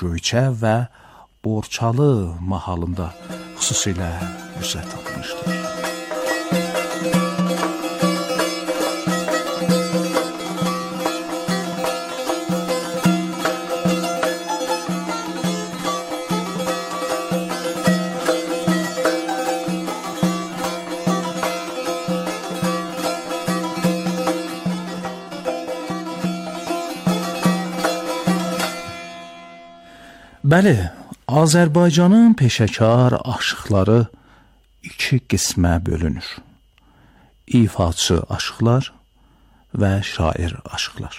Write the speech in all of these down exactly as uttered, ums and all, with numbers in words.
Göyçə və Borçalı mahalında xüsusilə vüsət tapmışdır. Bəli, Azərbaycanın peşəkar aşıqları iki qismə bölünür. İfaçı aşıqlar və şair aşıqlar.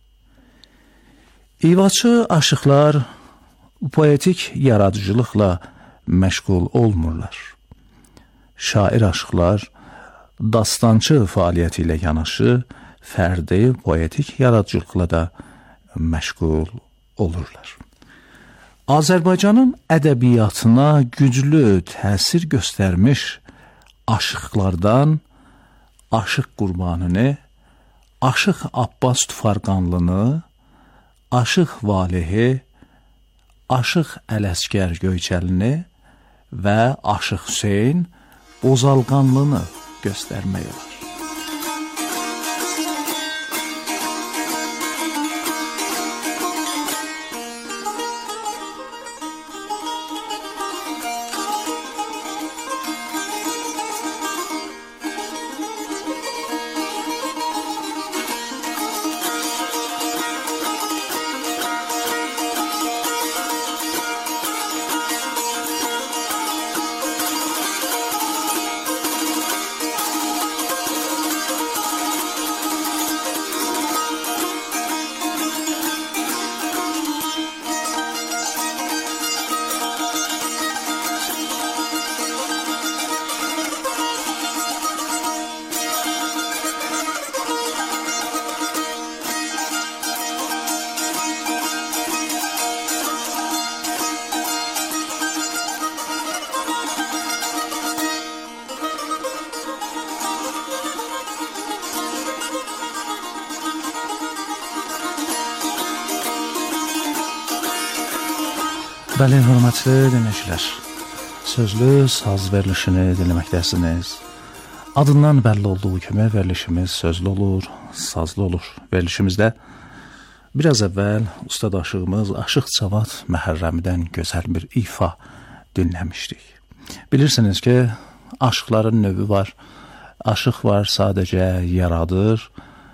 İfaçı aşıqlar poetik yaradıcılıqla məşğul olmurlar. Şair aşıqlar dastançı fəaliyyəti ilə yanaşı, fərdi poetik yaradıcılıqla da məşğul olurlar. Azərbaycanın ədəbiyyatına güclü təsir göstərmiş aşıqlardan Aşıq Qurbanını, Aşıq Abbas Tufarqanlını, Aşıq Valehi, Aşıq Ələsgər Göyçəlini və Aşıq Hüseyn Bozalqanlını göstərmək olar. Bəli, hörmətli dinləyicilər, sözlü saz verilişini dinləməkdəsiniz. Adından bəlli olduğu kimi verilişimiz sözlü olur, sazlı olur. Verilişimizdə biraz əvvəl ustad aşığımız Aşıq Cavad Məhərrəmidən gözəl bir ifa dinləmişdik. Bilirsiniz ki, aşıqların növü var. Aşıq var sadəcə yaradır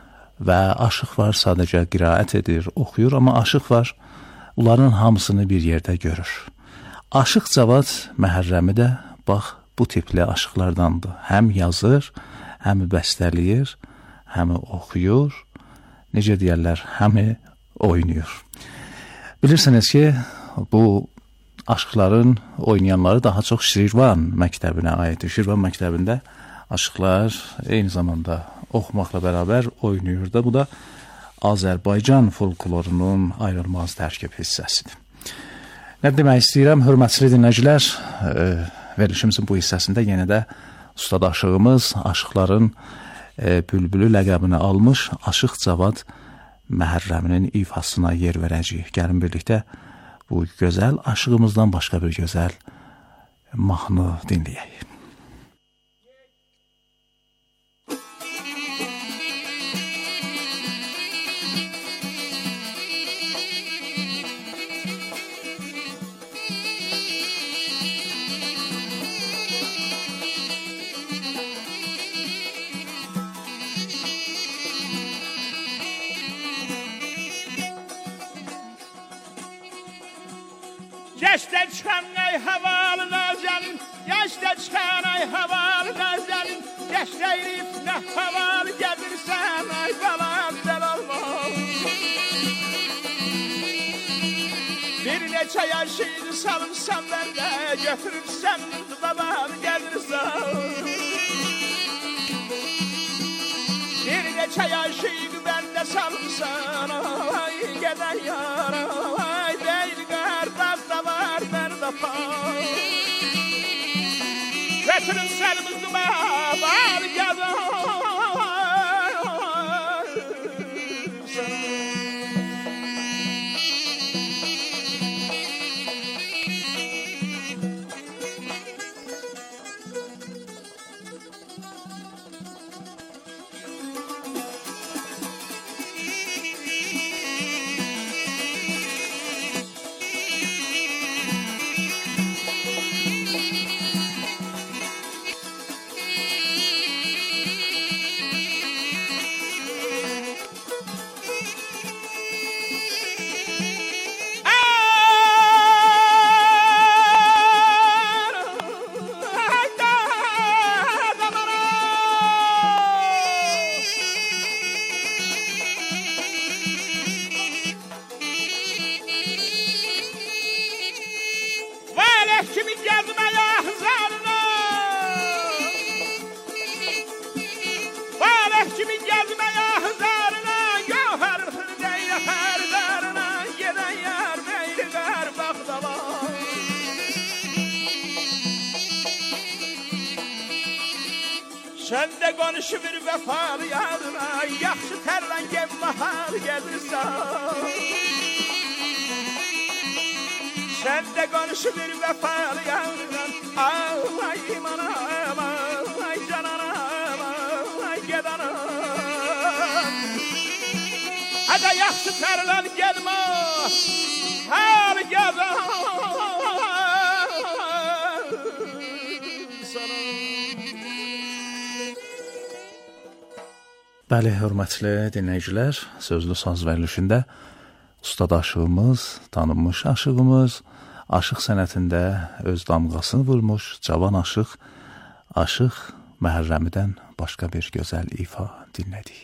və aşıq var sadəcə qiraət edir, oxuyur, amma aşıq var onların hamısını bir yerdə görür. Aşıq Cavad Məhərrəmi də bax bu tipli aşıqlardandır. Həm yazır, həm bəstələyir, həm oxuyur, necə deyərlər, həm oynayır. Bilirsiniz ki, bu aşıqların oynayanları daha çox Şirvan məktəbinə aiddir. Şirvan məktəbində aşıqlar eyni zamanda oxumaqla bərabər oynayır da. Bu da Azərbaycan folklorunun ayrılmaz tərkib hissəsidir. Nə demək istəyirəm, hörmətli dinləyicilər, e, verilişimizin bu hissəsində yenə də ustad aşığımız, aşıqların e, bülbülü ləqəbini almış Aşıq Cavad Məhərrəminin ifasına yer verəcəyik. Gəlin birlikdə bu gözəl aşığımızdan başqa bir gözəl mahnı dinləyək. Yaşda çıxan ay havalı nazənin, yaşda çıxan ay havalı nazənin, yaşda irif nə havalı gəlirsən, ay balam dəl olma. Bir neçə yaşıydı salımsan məndə, götürübsən babanı gəlirsən. Bir neçə yaşıydı məndə salımsan, ay gədən yara, ay deyil qardaş da var məndə pay. Götürün səlimizi babanı gəlirsən. Sen de konuş bir vefalı yanına, yaxşı tərlən gel mahar gelirsən. Sen de konuş bir vefalı yanına, ay imanam, ay cananam, ay gedanam. Hadi yaxşı tərlən gel mahar gedanam. Bəli, hörmətli dinləyicilər, sözlü saz verilişində ustad aşığımız, tanınmış aşığımız, aşıq sənətində öz damğasını vurmuş cavan aşıq, Aşıq Məhərrəmidən başqa bir gözəl ifa dinlədik.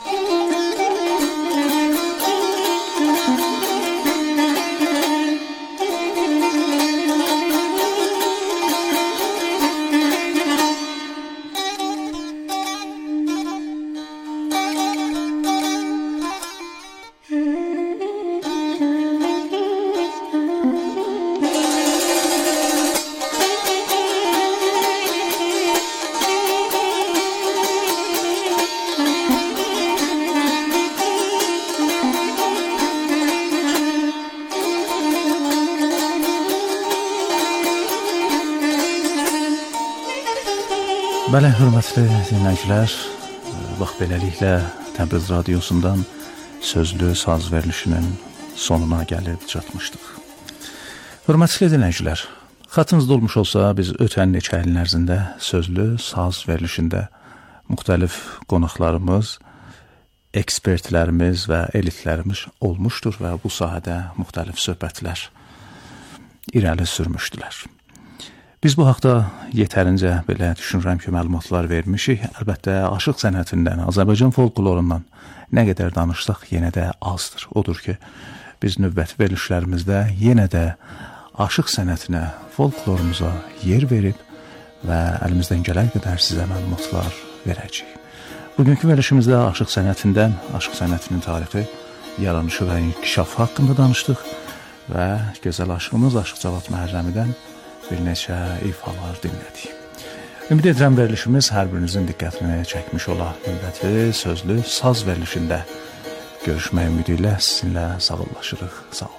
Bəli, hörmətli dinləyicilər, bax beləliklə Təbriz radiosundan sözlü saz verilişinin sonuna gəlib çatmışdıq. Hörmətli dinləyicilər, xatınızda olmuş olsa biz ötən neçə ilin ərzində sözlü saz verilişində müxtəlif qonaqlarımız, ekspertlərimiz və elitlərimiz olmuşdur və bu sahədə müxtəlif söhbətlər irəli sürmüşdülər. Biz bu haqda yetərincə belə düşünürəm ki, məlumatlar vermişik. Əlbəttə, aşıq sənətindən, Azərbaycan folklorundan nə qədər danışsaq yenə də azdır. Odur ki, biz növbəti verilişlərimizdə yenə də aşıq sənətinə, folklorumuza yer verib və əlimizdən gələn qədər sizə məlumatlar verəcəyik. Bugünkü verilişimizdə aşıq sənətindən, aşıq sənətinin tarixi, yaranışı və inkişafı haqqında danışdıq və gözəl aşığımız Aşıq Cavad Məhərrəmidən bir neçə ifalar dinlədik. Ümid edirəm verilişimiz hər birinizin diqqətini çəkmiş ola. Növbəti sözlü saz verilişində görüşmək ümidi ilə sizinlə sağollaşırıq. Sağ olun.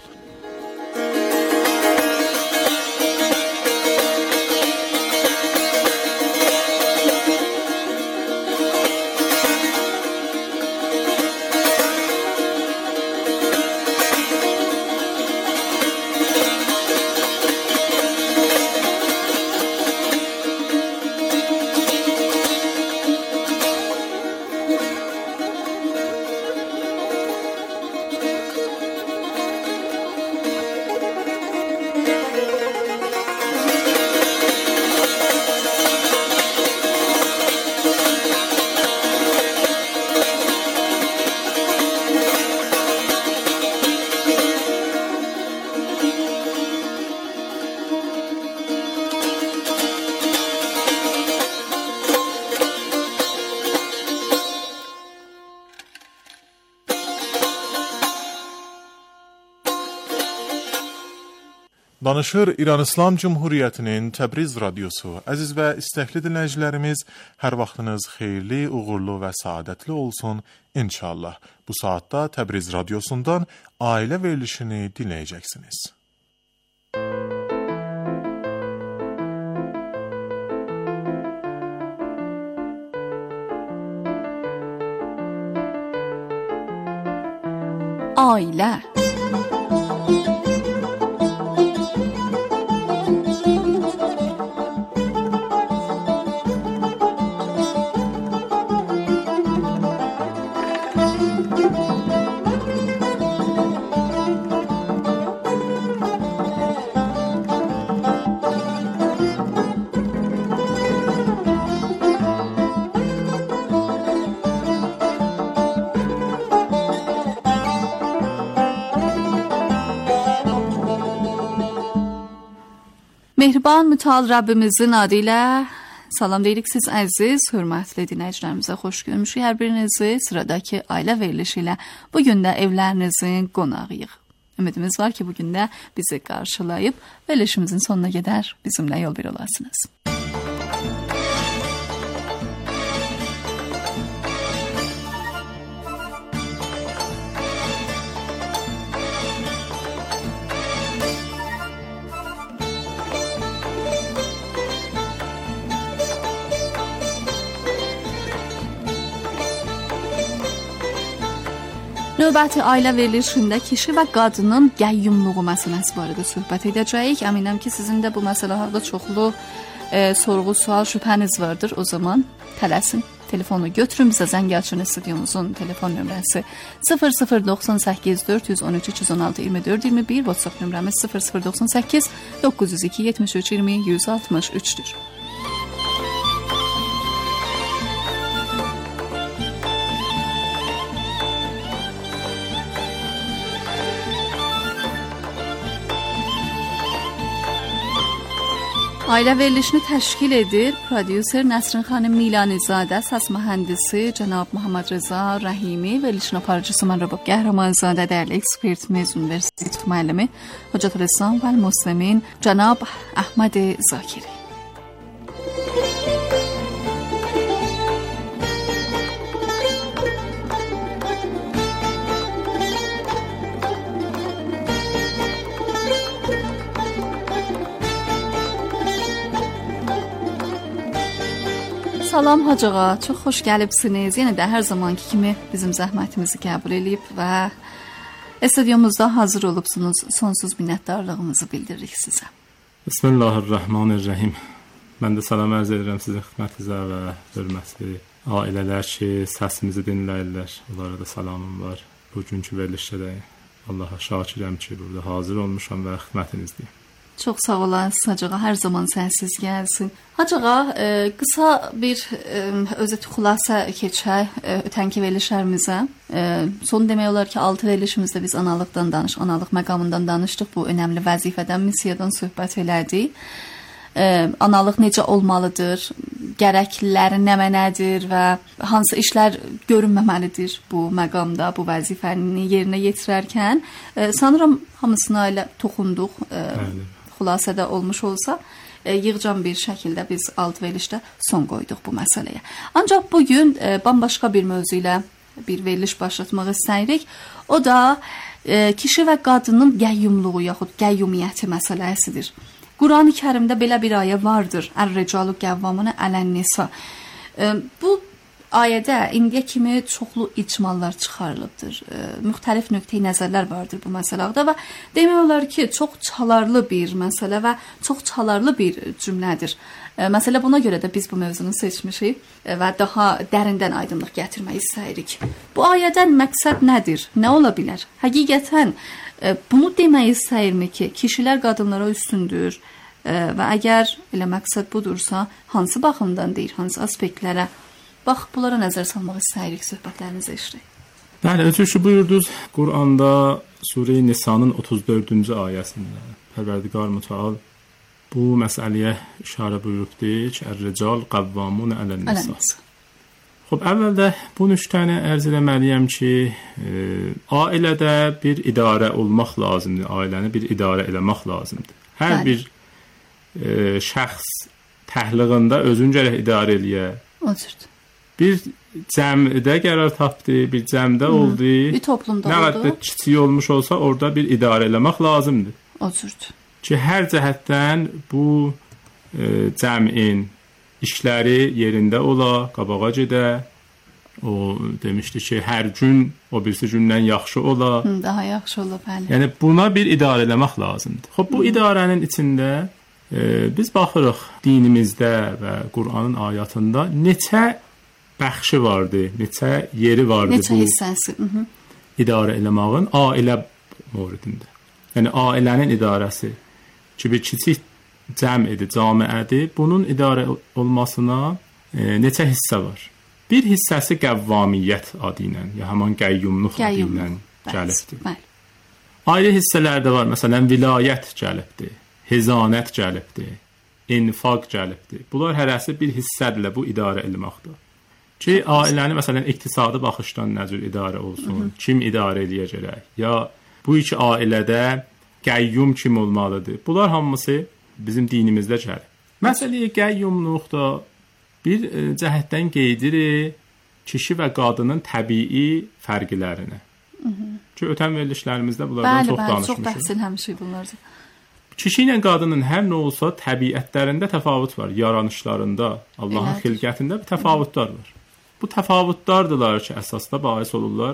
Danışır İran İslam Cumhuriyyətinin Təbriz radiosu. Əziz və istəkli dinləyicilərimiz, hər vaxtınız xeyirli, uğurlu və saadətli olsun inşallah. Bu saatda Təbriz radiosundan ailə verilişini dinləyəcəksiniz. Ailə. Mehriban mütal Rəbbimizin adı ilə salam deyirik siz əziz, hörmətli dinləyicilərimizə xoş görmüşük hər birinizi sıradakı ailə verilişi ilə bugün də evlərinizin qonağıyıq. Ümidimiz var ki, bugün də bizi qarşılayıb verilişimizin sonuna qədər bizimlə yol bir olasınız. Növbəti ailə verilişində kişi və qadının qəyyumluğu məsələsi barədə söhbət edəcəyik. Əminəm ki, sizin də bu məsələ haqqında çoxlu e, sorğu, sual, şübhəniz vardır. O zaman tələsin, telefonu götürün, bizə zəng açın. Studyomuzun telefon nömrəsi sıfır sıfır doxsan səkkiz dörd yüz on üç üç yüz on altı iyirmi dörd iyirmi bir, WhatsApp nömrəmiz sıfır sıfır doxsan səkkiz doqquz yüz iki yetmiş üç iyirmi yüz altmış üçdür. Ailə verilişini təşkil edir prodüser Nəsrin xanım Milanizadə, səs mühəndisi cənab Muhammed Rıza Rəhimi, verilişin aparıcısı mən Rəbab Qəhrəmanzadə, dəyərli ekspertimiz, universitet müəllimi Hocat Rəssam və Muslimin cənab Əhməd Zakiri. Salam Hacığa, çox xoş gəlibsiniz. Yenə də hər zamanki kimi bizim zəhmətimizi qəbul edib və studyomuzda hazır olubsunuz. Sonsuz minnətdarlığımızı bildiririk sizə. Bismillahirrahmanirrahim. Mən də salam ərz edirəm sizin xidmətinizə və hörmətli ailələr ki, səsimizi dinləyirlər. Onlara da salamım var. Bugünkü verilişdə də Allaha şakirəm ki, burada hazır olmuşam və xidmətinizdəyim. Çox sağ olasınız Hacığa, hər zaman sənsiz gəlsin. Hacığa, e, qısa bir e, özət xülasə keçək e, ötənki verilişlərimizə. E, son demək olar ki, altı verilişimizdə biz analıqdan danış, analıq məqamından danışdıq. Bu önəmli vəzifədən, missiyadan söhbət elədik. E, analıq necə olmalıdır, gərəkləri nə mənədir və hansı işlər görünməməlidir bu məqamda, bu vəzifəni yerinə yetirərkən. E, sanıram hamısına elə toxunduq. E, xülasədə olmuş olsa, e, yığcam bir şəkildə biz alt verilişdə son qoyduq bu məsələyə. Ancaq bugün e, bambaşqa bir mövzu ilə bir veriliş başlatmaq istəyirik. O da e, kişi və qadının qəyyumluğu yaxud qəyyumiyyəti məsələsidir. Qurani Kərimdə belə bir ayə vardır. Ər-ricalu qəvvamun ələn-nisa. E, bu ayədə indiyə kimi çoxlu icmallar çıxarılıbdır. E, müxtəlif nöqteyi nəzərlər vardır bu məsələdə və demək olar ki, çox çalarlı bir məsələ və çox çalarlı bir cümlədir. E, məsələ buna görə də biz bu mövzunu seçmişik e, və daha dərindən aydınlıq gətirmək istəyirik. Bu ayədən məqsəd nədir? Nə ola bilər? Həqiqətən e, bunu demək istəyirmi ki, kişilər qadınlara üstündür e, və əgər elə məqsəd budursa, hansı baxımdan deyir, hansı aspektlərə? Bax, bunlara nəzər salmaq istəyirik, söhbətlərinizi eşirik. Bəli, özür ki, buyurdunuz, Quranda Surə-i Nisanın otuz dördüncü ayəsində Pərverdigar Mütəal bu məsələyə işarə buyurubdur ki, Ər-rical qəvvamun ələn-nisa. Xoş, əvvəldə bu nüktəni ərz etməliyəm ki, e, ailədə bir idarə olmaq lazımdır, ailəni bir idarə eləmək lazımdır. Hər Bəli. bir e, şəxs təhliğində özün gərək idarə eləyə. Odur. Bir cəmdə qərar tapdı, bir cəmdə Hı. oldu. Bir toplumda nə oldu. Nə qədər kiçik olmuş olsa, orada bir idarə eləmək lazımdır. Odur. Ki, hər cəhətdən bu e, cəmin işləri yerində ola, qabağa gedə. O demişdi ki, hər gün o birisi gündən yaxşı ola. Hı, daha yaxşı ola, bəli. Yəni, buna bir idarə eləmək lazımdır. Xoş, bu Hı. idarənin içində e, biz baxırıq dinimizdə və Qur'anın ayatında neçə bəxşi vardı, neçə yeri vardı neçə bu hissəsi. Hı -hı. idarə eləməyin ailə mövridində. Yəni, ailənin idarəsi ki, bir kiçik cəm idi, camiədir, bunun idarə olmasına e, neçə hissə var. Bir hissəsi qəvvamiyyət adı ilə, ya həman qəyyumluq adı ilə gəlibdir. Ayrı hissələr də var, məsələn, vilayət gəlibdir, hezanət gəlibdir, infaq gəlibdir. Bunlar hərəsi bir hissədirlə bu idarə eləməkdir. Ki, ailəni, məsələn, iqtisadi baxışdan nə cür idarə olsun, Hı -hı. kim idarə eləyəcək, ya bu iki ailədə qəyyum kim olmalıdır. Bunlar hamısı bizim dinimizdə gəlir. Məsələyə qəyyumluqda bir e, cəhətdən qeydirik kişi və qadının təbii fərqlərini. Hı -hı. Ki, ötən verilişlərimizdə bunlardan bəli, çox bəli, danışmışıq. Bəli, bəli, çox bəhs eləmişik bunlardan. Kişi ilə qadının hər nə olsa təbiətlərində təfavüt var, yaranışlarında, Allahın xilqətində bir təfavütlər var. Bu təfavütlardırlar ki, əsasda bahis olurlar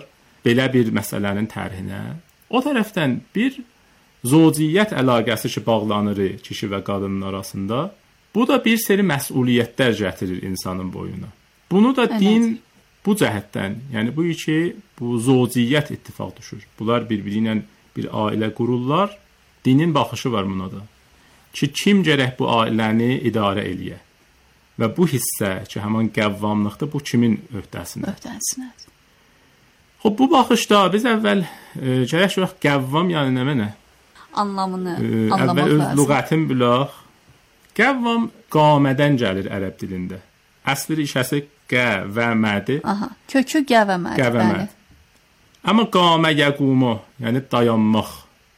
belə bir məsələnin tərhinə. O tərəfdən bir zövciyyət əlaqəsi ki bağlanır kişi və qadının arasında. Bu da bir seri məsuliyyətlər gətirir insanın boyuna. Bunu da evet. din bu cəhətdən, yəni bu iki bu zövciyyət ittifaq düşür. Bunlar bir-biri ilə bir ailə qururlar. Dinin baxışı var buna da. Ki kim gərək bu ailəni idarə eləyə? Və bu hissə ki, həmin qəvvamlıqda bu kimin öhdəsində? Öhdəsində. Xoş, bu baxışda biz əvvəl e, gərək yox qəvvam yəni nə mənə? Anlamını e, anlamaq əvvəl lazım. Lüğətin bilaq. Qəvvam qamədən gəlir ərəb dilində. Əsli rişəsi qə və mədir. Aha, kökü qə və məd. Qə və məd. Amma qamə yəqumu, yəni dayanmaq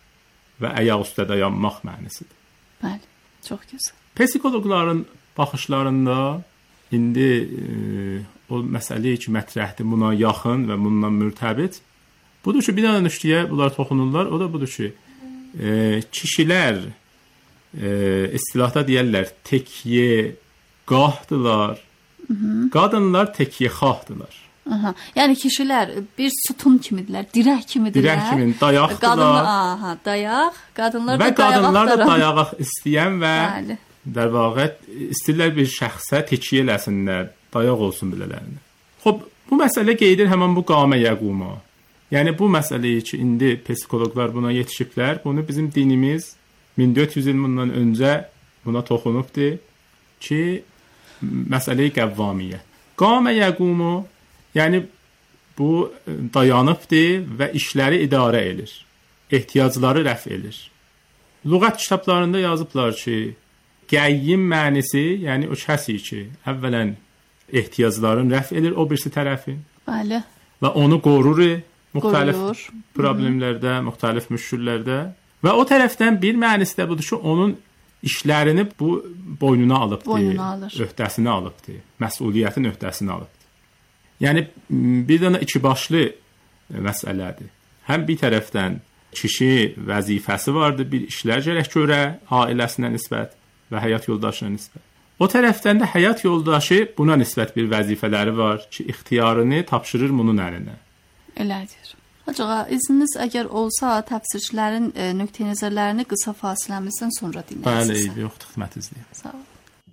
və ayaq üstə dayanmaq mənasıdır. Bəli, çox gözəl. Psixoloqların baxışlarında indi e, o məsələ ki, mətrəhdir, buna yaxın və bununla mürtəbit. Budur ki, bir dənə nüştiyə bunlar toxunurlar. O da budur ki, e, kişilər e, istilahda deyərlər tekye qahdılar, qadınlar tekye xahdılar. Aha. Yəni kişilər bir sütun kimidirlər, dirək kimidirlər. Dirək kimi dayaqdılar. Qadınlar, aha, dayaq, qadınlar da və dayaq qadınlar da dayaq istəyən və Bəli. Dar vaqiə istəyirlər bir şəxsə tekyə eləsinlər, dayaq olsun bilələrinə. Xoş, bu məsələ qeydir həmin bu qamə yəquma. Yəni bu məsələyi ki, indi psixoloqlar buna yetişiblər, bunu bizim dinimiz min dörd yüz il bundan öncə buna toxunubdur ki, məsələyi qəvvamiyyə. Qamə yəqumu, yəni bu dayanıbdır və işləri idarə edir. Ehtiyacları rəf edir. Lüğət kitablarında yazıblar ki, qəyyim mənisi, yəni o kəsi ki, əvvələn ehtiyacların rəf edir o birisi tərəfin. Bəli. Və onu qorur müxtəlif Qoruyur. problemlərdə, Hı-hı. müxtəlif müşküllərdə. Və o tərəfdən bir mənisi də budur ki, onun işlərini bu boynuna alıbdır. Boynuna alır. Öhdəsinə alıbdır. Məsuliyyətin öhdəsinə alıbdır. Yəni bir dənə iki başlı məsələdir. Həm bir tərəfdən kişi vəzifəsi vardır, bir işlər gərək görə ailəsinə nisbət və həyat yoldaşına nisbət. O tərəfdən də həyat yoldaşı buna nisbət bir vəzifələri var ki, ixtiyarını tapşırır bunun əlinə. Elədir. Acaba izniniz əgər olsa təfsirçilərin e, nöqteyi nəzərlərini qısa fasiləmizdən sonra dinləyəcəksiniz. Bəli, yox, xidmət izləyirəm. Sağ olun.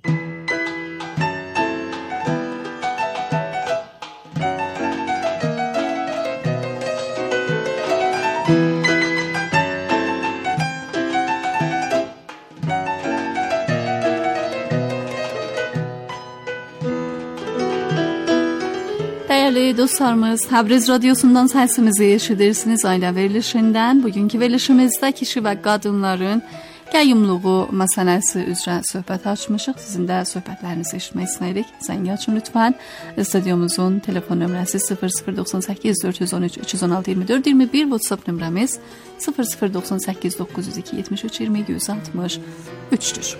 Değerli dostlarımız, Təbriz Radyosu'ndan səsimizi eşidirsiniz ailə verilişindən. Bugünkü verilişimizdə kişi və qadınların qəyyumluğu məsələsi üzrə söhbət açmışıq. Sizin də söhbətlərinizi eşitmək istəyirik. Zəng açın lütfən. Stüdyomuzun telefon nömrəsi sıfır sıfır doxsan səkkiz dörd yüz on üç üç yüz on altı iyirmi dörd iyirmi bir, WhatsApp nömrəmiz sıfır sıfır doxsan səkkiz doqquz yüz iki yetmiş üç iyirmi yüz altmış üçdür.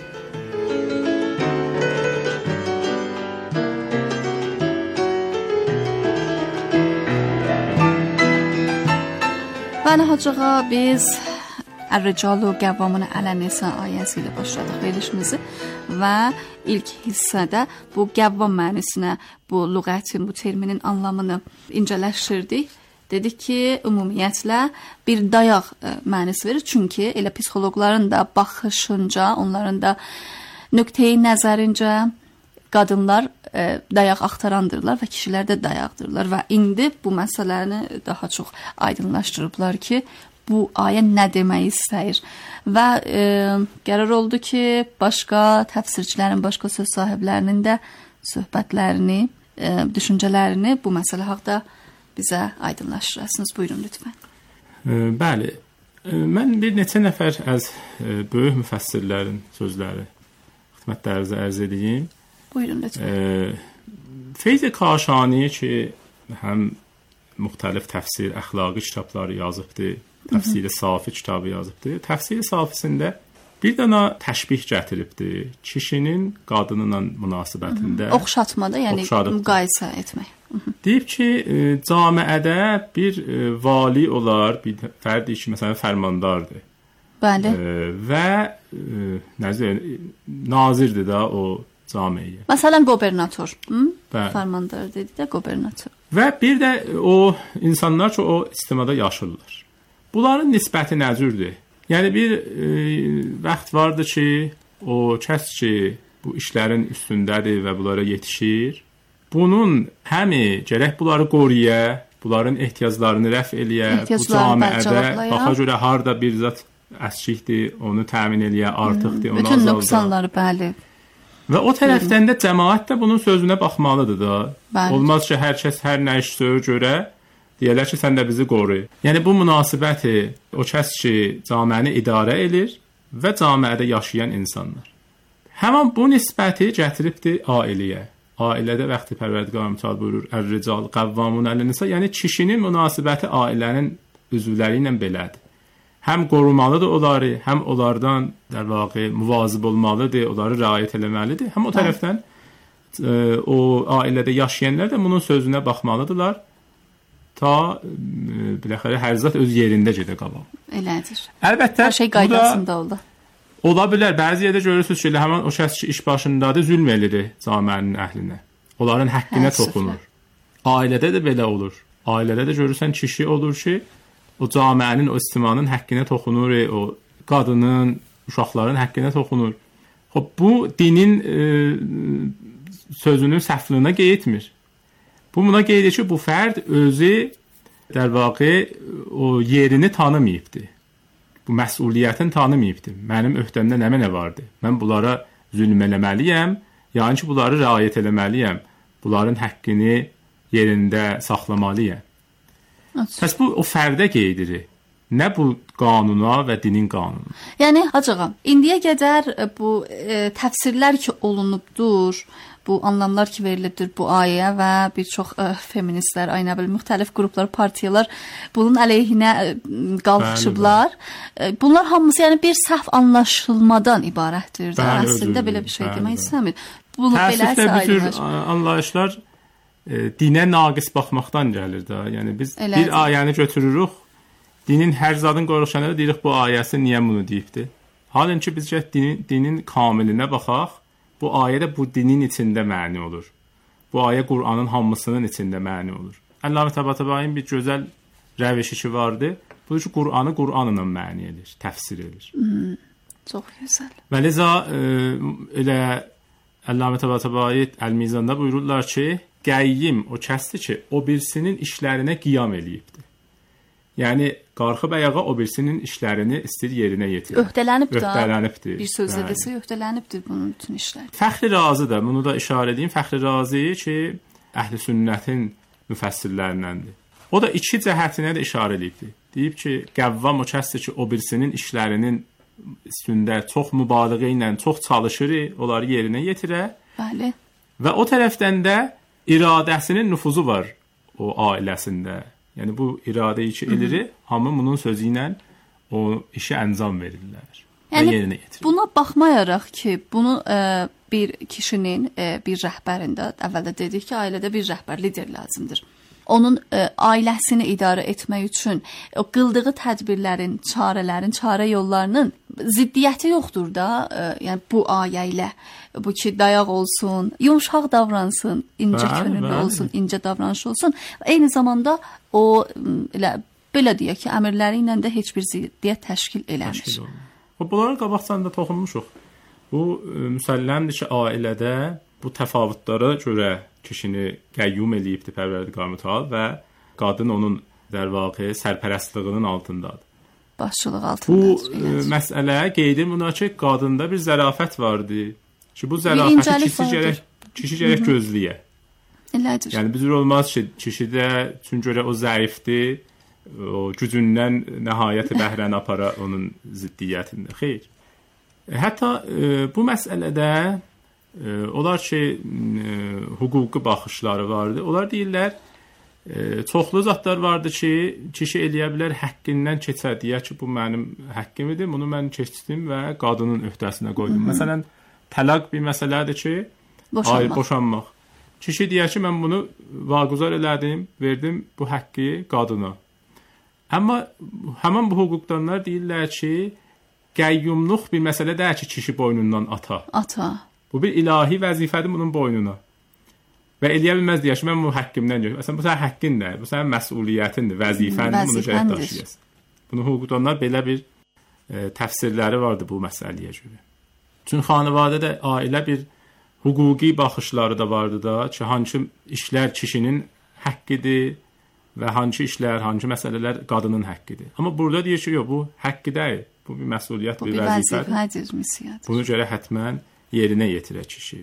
Bəli, Hacığa biz Ər-Ricalu Qəvvamun Ələn-Nisa ayəsi ilə başladıq verilişimizi və ilk hissədə bu qəvvam mənisinə, bu lüğətin, bu terminin anlamını incələşdirdik. Dedik ki, ümumiyyətlə bir dayaq ə, mənisi verir. Çünki elə psixoloqların da baxışınca, onların da nöqteyi nəzərincə qadınlar e, dayaq axtarandırlar və kişilər də dayaqdırlar və indi bu məsələni daha çox aydınlaşdırıblar ki, bu ayə nə demək istəyir və e, qərar oldu ki, başqa təfsirçilərin, başqa söz sahiblərinin də söhbətlərini, e, düşüncələrini bu məsələ haqqında bizə aydınlaşdırasınız. Buyurun lütfən. E, bəli, e, mən bir neçə nəfər az e, böyük müfəssirlərin sözləri xidmətlərinizə ərz edeyim. Buyurun lütfən. Feyz Kaşani ki, həm müxtəlif təfsir, əxlaqi kitabları yazıbdır, təfsir-i safi kitabı yazıbdır. Təfsir-i safisində bir dənə təşbih gətiribdir. Kişinin qadınla münasibətində. Oxşatmada, yəni müqayisə etmək. Deyib ki, camiədə bir vali olar, bir fərdi ki, məsələn, fərmandardır. Bəli. Və nəzir, nazirdir da o camiyə. Məsələn, qubernator. Fərmandar dedi də, qubernator. Və bir də o insanlar ki, o istimada yaşırlar. Bunların nisbəti nə cürdür? Yəni bir e, vaxt vardı ki, o kəs ki, bu işlərin üstündədir və bunlara yetişir. Bunun həmi gərək bunları qoruya, bunların ehtiyaclarını rəf eləyə, bu camiədə baxa görə harda bir zat əskikdir, onu təmin eləyə, artıqdır, onu azaldır. Bütün nöqsanları, bəli. Və o tərəfdən də cəmaət də bunun sözünə baxmalıdır da. Bəli. Olmaz ki, hər kəs hər nə iş söyə görə deyirlər ki, sən də bizi qoru. Yəni bu münasibəti o kəs ki, camiəni idarə edir və camiədə yaşayan insanlar. Həmin bu nisbəti gətiribdir ailəyə. Ailədə vaxtı Pərverdigar mütəal buyurur, "Ər-rical qavvamun əlin-nisa", yəni kişinin münasibəti ailənin üzvləri ilə belədir. Həm qorumalıdır onları, həm onlardan در واقع müvazib olmalıdır, onları riayət etməlidir. Həm o tərəfdən e, o ailədə yaşayanlar da bunun sözünə baxmalıdırlar. Ta e, biləxərə hər zat öz yerində gedə qala. Elədir. Əlbəttə hər şey qaydasında oldu. Ola bilər, bəzi yerdə görürsünüz ki, həmin o şəxs ki, iş başındadır, zülm edir camiənin əhlinə. Onların həqqinə toxunur. Ailədə də belə olur. Ailədə də görürsən kişi olur ki, o camiənin, o ictimanın həqqinə toxunur, o qadının, uşaqların həqqinə toxunur. Xoş, bu dinin e, sözünün səhvliyinə qeyd Bu buna qeyd edir ki, bu fərd özü در واقع o yerini tanımayıbdır. Bu məsuliyyətini tanımayıbdır. Mənim öhdəmdə nə mənə vardı? Mən bunlara zülm eləməliyəm, yəni ki, bunları riayət eləməliyəm. Bunların həqqini yerində saxlamalıyam. Pəs bu o fərdə qeydidir. Nə bu qanuna və dinin qanunu? Yəni hacığa, indiyə qədər bu e, təfsirlər ki olunubdur, bu anlamlar ki verilibdir bu ayəyə və bir çox ə, feministlər, aynə bil müxtəlif qruplar, partiyalar bunun əleyhinə ə, qalxışıblar. Bəli, bəli. Bunlar hamısı yəni bir səhv anlaşılmadan ibarətdir. Bəli, əslində belə bir şey bəli, demək istəmir. Bunu beləsə ayrılır. Anlayışlar e, dinə naqis baxmaqdan gəlir də. Yəni biz Elədir. Bir ayəni götürürük, dinin hər zadın qorxuşanı deyirik bu ayəsi niyə bunu deyibdir? Halbuki biz gəl dinin, dinin kamilinə baxaq. Bu ayə də bu dinin içində məni olur. Bu ayə Qur'anın hamısının içində məni olur. Əlləmə Təbatabayin bir gözəl rəvişi ki vardı. Bu ki Qur'anı Qur'anla məni edir, təfsir edir. Hmm, çox gözəl. Və liza e, elə Əlləmə Təbatabayi Əl-Mizanda buyururlar ki, qəyyim o kəsdir ki, o birisinin işlərinə qiyam eləyibdir. Yəni qarxıb ayağa o birisinin işlərini istir yerinə yetirir. Öhdələnibdir. Öhdələnibdir. Bir sözlə desə öhdələnibdir bunun bütün işləri. Fəxri Razi da bunu da işarə edeyim. Fəxri Razi ki, Əhl-i Sünnətin müfəssirlərindəndir. O da iki cəhətinə də işarə edibdir. Deyib ki, qəvvam o kəsdir ki, o birisinin işlərinin üstündə çox mübaliğə ilə çox çalışır, onları yerinə yetirə. Bəli. Və o tərəfdən də iradəsinin nüfuzu var o ailəsində. Yəni bu iradə-i ki edir, hamı bunun sözü ilə o işi əncam verirlər. Yəni yerinə yetirir. Buna baxmayaraq ki, bunu e, bir kişinin e, bir rəhbərində, əvvəldə dedik ki, ailədə bir rəhbər, lider lazımdır. Onun e, ailəsini idarə etmək üçün o qıldığı tədbirlərin, çarələrin, çarə yollarının ziddiyyəti yoxdur da. E, yəni bu ayə ilə bu ki dayaq olsun, yumşaq davransın, incə könüllü olsun, incə davranış olsun. Eyni zamanda o elə belə deyək ki, əmrləri ilə də heç bir ziddiyyət təşkil eləmir. Bunların qabaqdan da toxunmuşuq. Bu müsəlləmdir ki, ailədə bu təfavütlara görə kişini qəyyum eləyibdir Pərverdigar mütəal və qadın onun در واقع sərpərəstliyinin altındadır. Başçılıq altındadır. Bu e, məsələ qeydim buna ki, qadında bir zərafət vardı. Ki bu zərafəti kişi gərək, kişi gərək gözləyə. Elədir. Yəni bizə olmaz ki, kişidə çünki görə o zəifdir, o gücündən nəhayəti bəhrəni apara onun ziddiyyətində. Xeyr. E, hətta e, bu məsələdə e, onlar ki, e, hüquqi baxışları vardı. Onlar deyirlər, e, çoxlu zatlar vardı ki, kişi eləyə bilər həqqindən keçər, deyək ki, bu mənim həqqimdir, bunu mən keçdim və qadının öhdəsinə qoydum. Hı -hı. Məsələn, tələq bir məsələdir ki, boşanmaq. Ay, boşanmaq. Kişi deyər ki, mən bunu vaquzar elədim, verdim bu haqqı qadına. Amma həmin bu hüquqdanlar deyirlər ki, qəyyumluq bir məsələ deyil ki, kişi boynundan ata. Ata. Bu bir ilahi vəzifədir bunun boynuna. və eləyə bilməz deyir ki, mən bu həqqimdən görürəm. Məsələn, bu sənin həqqindir, bu sənin məsuliyyətindir, vəzifəndir, bunu gərək daşıyasan. Bunun hüquqdanlar belə bir e, təfsirləri vardı bu məsələyə görə. Çünki xanavadədə ailə bir hüquqi baxışları da vardı da ki, hansı işlər kişinin haqqıdır və hansı işlər, hansı məsələlər qadının haqqıdır. Amma burada deyir ki, yox, bu haqqı deyil. Bu bir məsuliyyət, bu bir vəzifədir. Bunu görə hətmən yerinə yetirək kişi.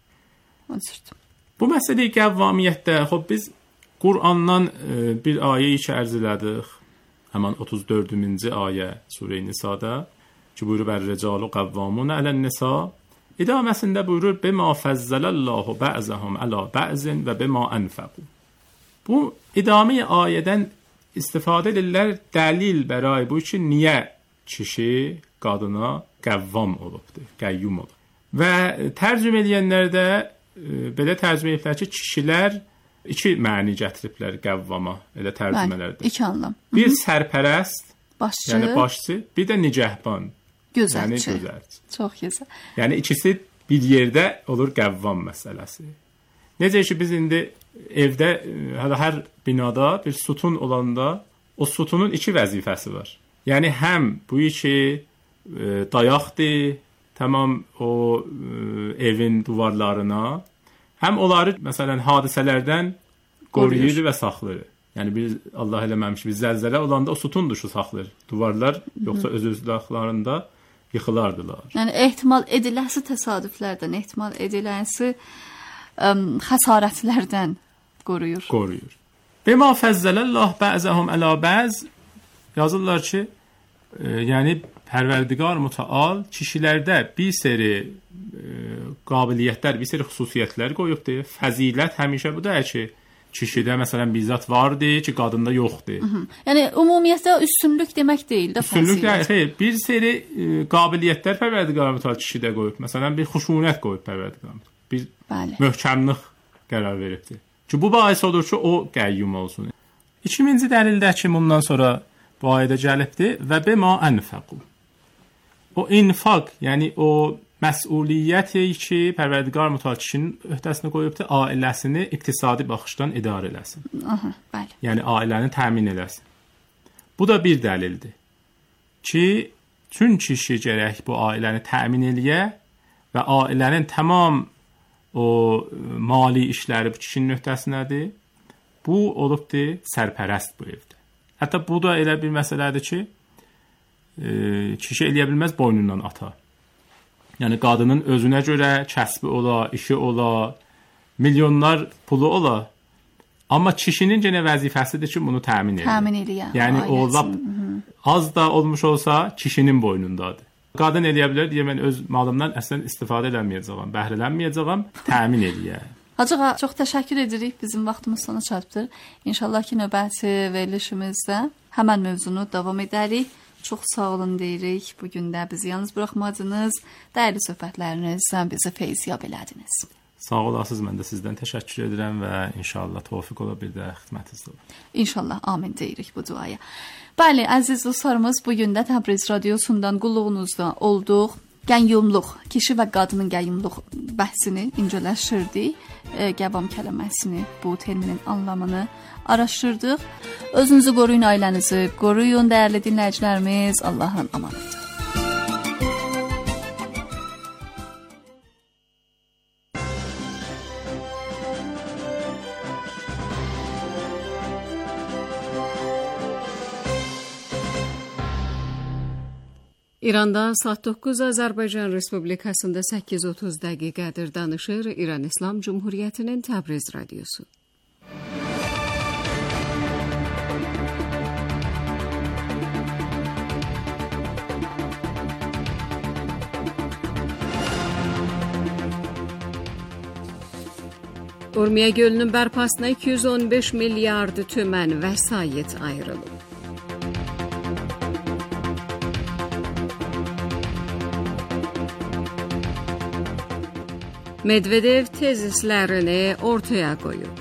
Bu məsələyi qəvvamiyyətdə, xop biz Qur'andan e, bir ayə işə ərz elədik. Həman otuz dördüncü ayə Surə-i Nisa'da ki, buyurur bər-ricalu qəvvamun ələn-nisa. İdaməsində buyurur bima fəzzəlallahu bə'zəhum əla bə'zin və bima ənfəqu. Bu idamə ayədən istifadə edirlər dəlil bəray bu ki, niyə kişi qadına qəvvam olubdur, qəyyum olub. Və tərcümə edənlər də e, belə tərcümə edirlər ki, kişilər iki məni gətiriblər qəvvama, elə tərcümələrdə. Bəli, iki anlam. Bir sərpərəst, başçı, yəni başçı, bir də nicəhban, gözəlçi. Yəni gözəlçi. Çox gözəl. Yəni ikisi bir yerdə olur qəvvam məsələsi. Necə ki, biz indi evdə, hələ hər binada bir sütun olanda, o sütunun iki vəzifəsi var. Yəni həm bu iki e, dayaqdır, tamam o e, evin duvarlarına, həm onları məsələn hadisələrdən qoruyur və saxlayır. Yəni biz Allah eləməmiş bir zəlzələ olanda o sütun dışı saxlayır. Duvarlar yoxsa öz-özlüklərində yıxılardılar. Yəni ehtimal ediləsi təsadüflərdən, ehtimal ediləsi ə, xəsarətlərdən qoruyur. Qoruyur. Bima fəzzəlallah bə'zəhum əla bə'z yazırlar ki, e, yəni Pərverdigar Mütəal kişilərdə bir seri e, qabiliyyətlər, bir seri xüsusiyyətlər qoyubdur. Fəzilət həmişə bu da ki, kişidə məsələn bir zat vardır ki, qadında yoxdur. Hı -hı. Yəni ümumiyyətlə üstünlük demək deyil də fəzilət. Üstünlük deyil, xeyr, bir seri e, qabiliyyətlər Pərverdigar Mütəal kişidə qoyub. Məsələn bir xuşunət qoyub Pərverdigar Mütəal. Bir Bəli. möhkəmlik qərar veribdir. Ki bu bahis odur ki, o qəyyum olsun. İkinci dəlildə ki, bundan sonra bu ayədə gəlibdir və bima ənfəqu. O infaq, yəni o məsuliyyəti ki, Pərverdigar Mütəal kişinin öhdəsinə qoyubdur, ailəsini iqtisadi baxışdan idarə eləsin. Aha, bəli. Yəni ailəni təmin eləsin. Bu da bir dəlildir ki, tüm kişi gərək bu ailəni təmin eləyə və ailənin tamam o mali işləri bu kişinin öhdəsindədir. Bu olubdur sərpərəst bu evdə. Hətta bu da elə bir məsələdir ki, e, kişi eləyə bilməz boynundan ata. Yəni qadının özünə görə kəsbi ola, işi ola, milyonlar pulu ola. Amma kişinin yenə vəzifəsidir ki, bunu təmin edir. Təmin edir. Yəni o lap az da olmuş olsa kişinin boynundadır. Qadın eləyə bilər, deyə mən öz malımdan əslən istifadə eləməyəcəyəm, bəhrələnməyəcəyəm, təmin edir. Hacı ağa, çox təşəkkür edirik. Bizim vaxtımız sona çatdı. İnşallah ki, növbəti verilişimizdə həmən mövzunu davam edərik. Çox sağ olun deyirik. Bugün də bizi yalnız buraxmadınız. Dəyərli söhbətlərinizdən bizi feyziyab elədiniz. Sağ olasınız. Mən də sizdən təşəkkür edirəm və inşallah tövfiq ola bir də xidmətinizdə olur. İnşallah amin deyirik bu duaya. Bəli, əziz dostlarımız, bugün də Təbriz radiosundan qulluğunuzda olduq. Qəyyumluq, kişi və qadının qəyyumluq bəhsini incələşdirdik. E, qəvam kəlməsini, bu terminin anlamını araşdırdıq. Özünüzü qoruyun, ailənizi qoruyun, dəyərli dinləyicilərimiz. Allahın amanıdır. İranda saat doqquz, Azərbaycan Respublikasında səkkiz otuz dəqiqədir. Danışır İran İslam Cumhuriyyətinin Təbriz radiosu. Urmiya gölünün bərpasına iki yüz on beş milyard tümən vəsait ayrılıb. Medvedev tezislərini ortaya qoyub.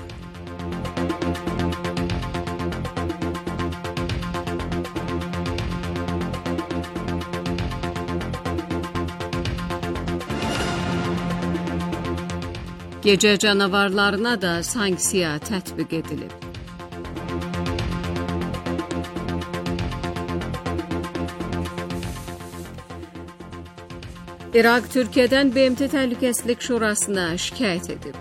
Gecə canavarlarına da sanksiya tətbiq edilib. İraq Türkiyədən B M T Təhlükəsizlik Şurasına şikayət edib.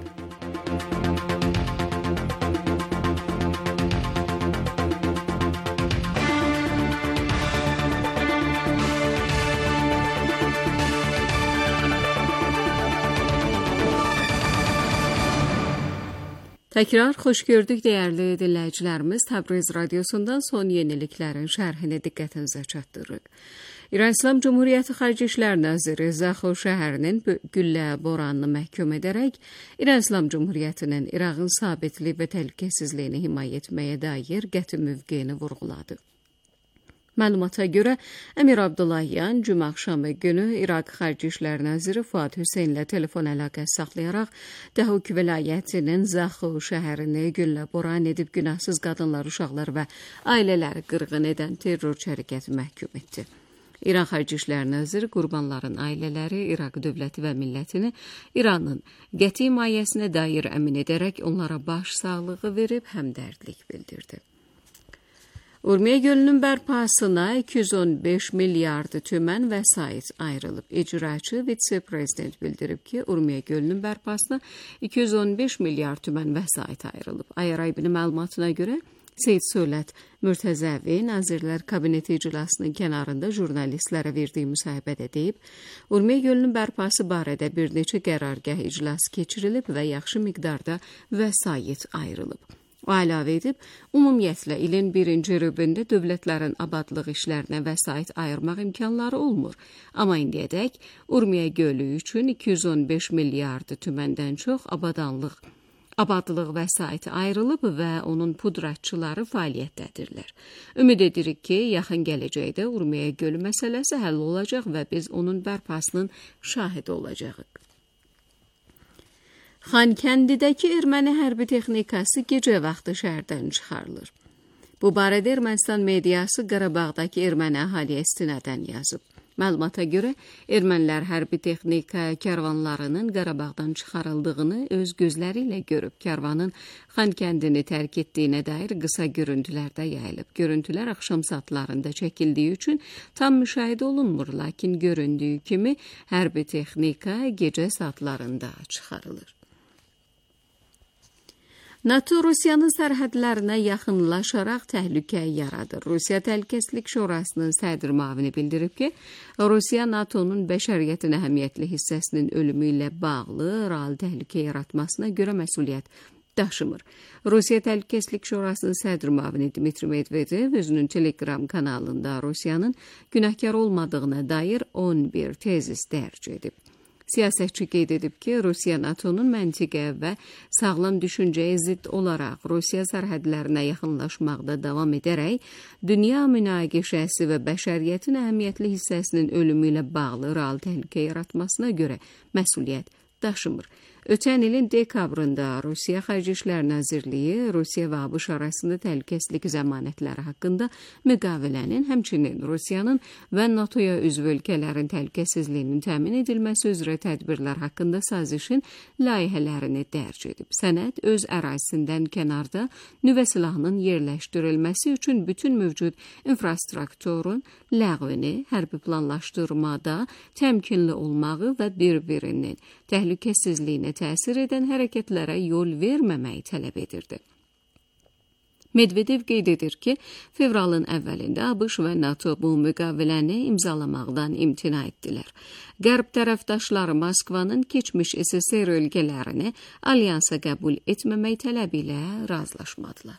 Təkrar xoş gördük dəyərli dinləyicilərimiz. Təbriz radiosundan son yeniliklərin şərhini diqqətinizə çatdırırıq. İran İslam Cumhuriyyəti Xarici İşlər Naziri Zaxo şəhərinin güllə boranını məhkum edərək İran İslam Cumhuriyyətinin İraqın sabitlik və təhlükəsizliyini himayə etməyə dair qəti mövqeyini vurğuladı. Məlumata görə Əmir Abdullahyan cümə axşamı günü İraq Xarici İşlər Naziri Fuad Hüseynlə telefon əlaqəsi saxlayaraq Dəhuk vilayətinin Zaxo şəhərini güllə boran edib günahsız qadınlar, uşaqlar və ailələri qırğın edən terror hərəkəti məhkum etdi. İran Xarici İşlər Naziri qurbanların ailələri, İraq dövləti və millətini İranın qəti himayəsinə dair əmin edərək onlara baş sağlığı verib həmdərdlik bildirdi. Urmiya gölünün bərpasına iki yüz on beş milyard tümən vəsait ayrılıb. İcraçı vitse-prezident bildirib ki, Urmiya gölünün bərpasına iki yüz on beş milyard tümən vəsait ayrılıb. Ayaraybinin məlumatına görə Seyid Söylət Mürtəzəvi Nazirlər Kabineti iclasının kənarında jurnalistlərə verdiyi müsahibədə deyib, Urmiya gölünün bərpası barədə bir neçə qərargah iclası keçirilib və yaxşı miqdarda vəsait ayrılıb. O əlavə edib, ümumiyyətlə ilin birinci rübündə dövlətlərin abadlıq işlərinə vəsait ayırmaq imkanları olmur. Amma indiyədək Urmiya gölü üçün iki yüz on beş milyard tüməndən çox abadanlıq, abadlıq vəsaiti ayrılıb və onun pudratçıları fəaliyyətdədirlər. Ümid edirik ki, yaxın gələcəkdə Urmiya gölü məsələsi həll olacaq və biz onun bərpasının şahidi olacağıq. Xankəndidəki erməni hərbi texnikası gecə vaxtı şəhərdən çıxarılır. Bu barədə Ermənistan mediası Qarabağdakı erməni əhaliyə istinadən yazıb. Məlumata görə ermənilər hərbi texnika kərvanlarının Qarabağdan çıxarıldığını öz gözləri ilə görüb, kərvanın Xankəndini tərk etdiyinə dair qısa görüntülərdə yayılıb. Görüntülər axşam saatlarında çəkildiyi üçün tam müşahidə olunmur, lakin göründüyü kimi hərbi texnika gecə saatlarında çıxarılır. NATO Rusiyanın sərhədlərinə yaxınlaşaraq təhlükə yaradır. Rusiya Təhlükəsizlik Şurasının sədr müavini bildirib ki, Rusiya NATO'nun bəşəriyyətin əhəmiyyətli hissəsinin ölümü ilə bağlı real təhlükə yaratmasına görə məsuliyyət daşımır. Rusiya Təhlükəsizlik Şurasının sədr müavini Dmitri Medvedev özünün Telegram kanalında Rusiyanın günahkar olmadığına dair on bir tezis dərc edib. Siyasətçi qeyd edib ki, Rusiya NATO'nun məntiqə və sağlam düşüncəyə zidd olaraq Rusiya sərhədlərinə yaxınlaşmaqda davam edərək, dünya münaqişəsi və bəşəriyyətin əhəmiyyətli hissəsinin ölümü ilə bağlı real təhlükə yaratmasına görə məsuliyyət daşımır. Ötən ilin dekabrında Rusiya Xarici İşlər Nazirliyi Rusiya və ABŞ arasında təhlükəsizlik zəmanətləri haqqında müqavilənin, həmçinin Rusiyanın və NATOya üzv ölkələrin təhlükəsizliyinin təmin edilməsi üzrə tədbirlər haqqında sazişin layihələrini dərc edib. Sənəd öz ərazisindən kənarda nüvə silahının yerləşdirilməsi üçün bütün mövcud infrastrukturun ləğvini, hərbi planlaşdırmada təmkinli olmağı və bir-birinin təhlükəsizliyinə təsir edən hərəkətlərə yol verməməyi tələb edirdi. Medvedev qeyd edir ki, fevralın əvvəlində ABŞ və NATO bu müqaviləni imzalamaqdan imtina etdilər. Qərb tərəfdaşları Moskvanın keçmiş S S R ölkələrini alyansa qəbul etməmək tələbi ilə razılaşmadılar.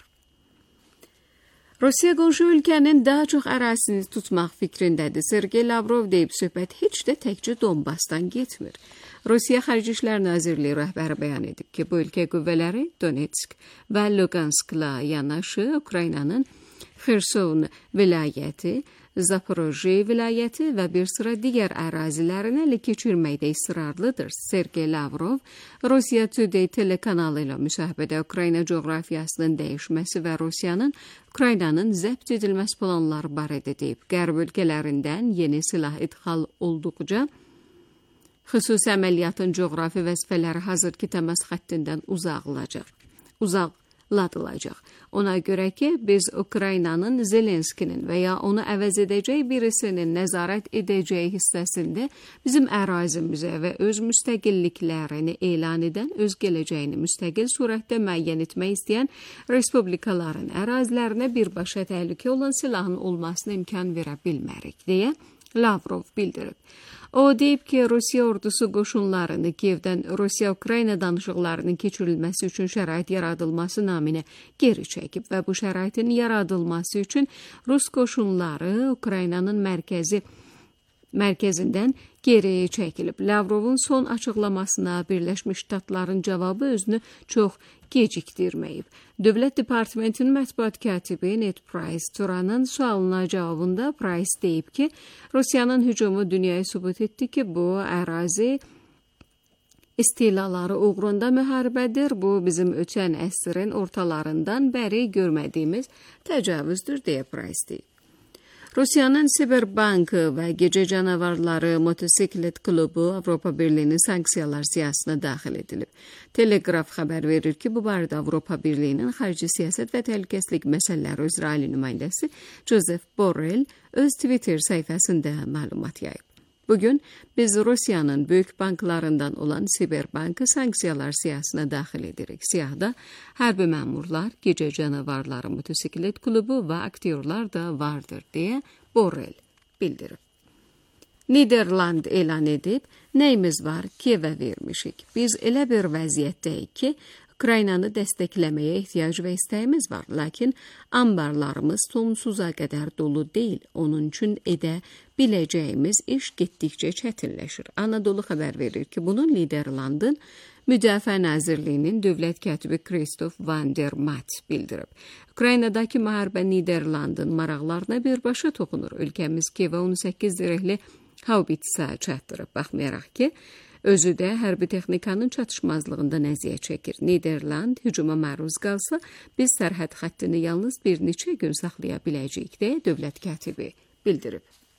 Rusiya qonşu ölkənin daha çox ərazisini tutmaq fikrindədir. Sergey Lavrov deyib, söhbət heç də təkcə Donbasdan getmir. Rusiya Xarici İşlər Nazirliyi rəhbəri bəyan edib ki, bu ölkə qüvvələri Donetsk və Luganskla yanaşı Ukraynanın Xerson vilayəti, Zaporojye vilayəti və bir sıra digər ərazilərini ələ keçirməkdə israrlıdır. Sergey Lavrov, Rusiya Today telekanalı ilə müsahibədə Ukrayna coğrafiyasının dəyişməsi və Rusiyanın Ukraynanın zəbt edilməsi planları barədə deyib. Qərb ölkələrindən yeni silah idxal olduqca xüsusi əməliyyatın coğrafi vəzifələri hazırki təmas xəttindən uzaqlaşacaq. Uzaqladılacaq. Ona görə ki, biz Ukraynanın Zelenskinin və ya onu əvəz edəcək birisinin nəzarət edəcəyi hissəsində bizim ərazimizə və öz müstəqilliklərini elan edən, öz gələcəyini müstəqil surətdə müəyyən etmək istəyən respublikaların ərazilərinə birbaşa təhlükə olan silahın olmasına imkan verə bilmərik, deyə Lavrov bildirib. O deyib ki, Rusiya ordusu qoşunlarını Kiyevdən Rusiya-Ukrayna danışıqlarının keçirilməsi üçün şərait yaradılması naminə geri çəkib və bu şəraitin yaradılması üçün Rus qoşunları Ukraynanın mərkəzi mərkəzindən geri çəkilib. Lavrovun son açıqlamasına Birləşmiş Ştatların cavabı özünü çox gecikdirməyib. Dövlət Departamentinin mətbuat katibi Ned Price Turanın sualına cavabında Price deyib ki, Rusiyanın hücumu dünyaya sübut etdi ki, bu ərazi istilaları uğrunda müharibədir. Bu bizim ötən əsrin ortalarından bəri görmədiyimiz təcavüzdür, deyə Price deyib. Rusiyanın Siberbankı və Gecə Canavarları Motosiklet Klubu Avropa Birliyinin sanksiyalar siyasətine daxil edilib. Telegraf xəbər verir ki, bu barədə Avropa Birliyinin xarici siyasət və təhlükəsizlik məsələləri üzrə ali nümayəndəsi Joseph Borrell öz Twitter səhifəsində məlumat yayıb. Bugün biz Rusiyanın böyük banklarından olan Siberbankı sanksiyalar siyasətine daxil edirik. Siyahda hərbi məmurlar, Gecə Canavarları Motosiklet Klubu və aktyorlar da vardır, deyə Borrell bildirib. Niderland elan edib, nəyimiz var, Kiyevə vermişik. Biz elə bir vəziyyətdəyik ki, Ukraynanı dəstəkləməyə ehtiyac və istəyimiz var, lakin ambarlarımız sonsuza qədər dolu deyil. Onun üçün edə biləcəyimiz iş getdikcə çətinləşir. Anadolu xəbər verir ki, bunu Niderlandın Müdafiə Nazirliyinin dövlət katibi Christoph van der Maat bildirib. Ukraynadakı müharibə Niderlandın maraqlarına birbaşa toxunur. Ölkəmiz Kiyevə on səkkiz dirəkli haubitsa çatdırıb, baxmayaraq ki, özü də hərbi texnikanın çatışmazlığından əziyyət çəkir. Niderland hücuma məruz qalsa, biz sərhəd xəttini yalnız bir neçə gün saxlaya biləcəyik, deyə dövlət katibi bildirib.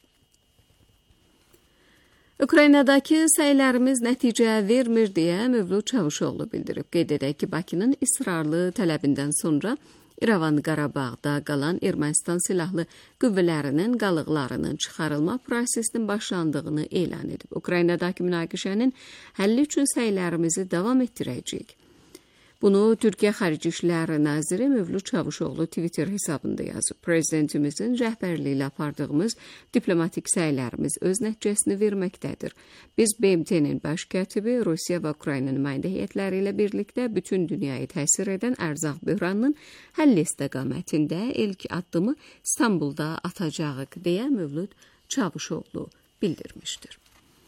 Ukraynadakı səylərimiz nəticə vermir, deyə Mövlud Çavuşoğlu bildirib. Qeyd edək ki, Bakının israrlı tələbindən sonra İrəvan Qarabağda qalan Ermənistan silahlı qüvvələrinin qalıqlarının çıxarılma prosesinin başlandığını elan edib. Ukraynadakı münaqişənin həlli üçün səylərimizi davam etdirəcəyik. Bunu Türkiyə Xarici İşlər Naziri Mövlud Çavuşoğlu Twitter hesabında yazıb. Prezidentimizin rəhbərliyi ilə apardığımız diplomatik səylərimiz öz nəticəsini verməkdədir. Biz B M T-nin baş katibi, Rusiya və Ukrayna nümayəndə heyətləri ilə birlikdə bütün dünyayı təsir edən ərzaq böhranının həll istiqamətində ilk addımı İstanbulda atacağıq, deyə Mövlud Çavuşoğlu bildirmişdir.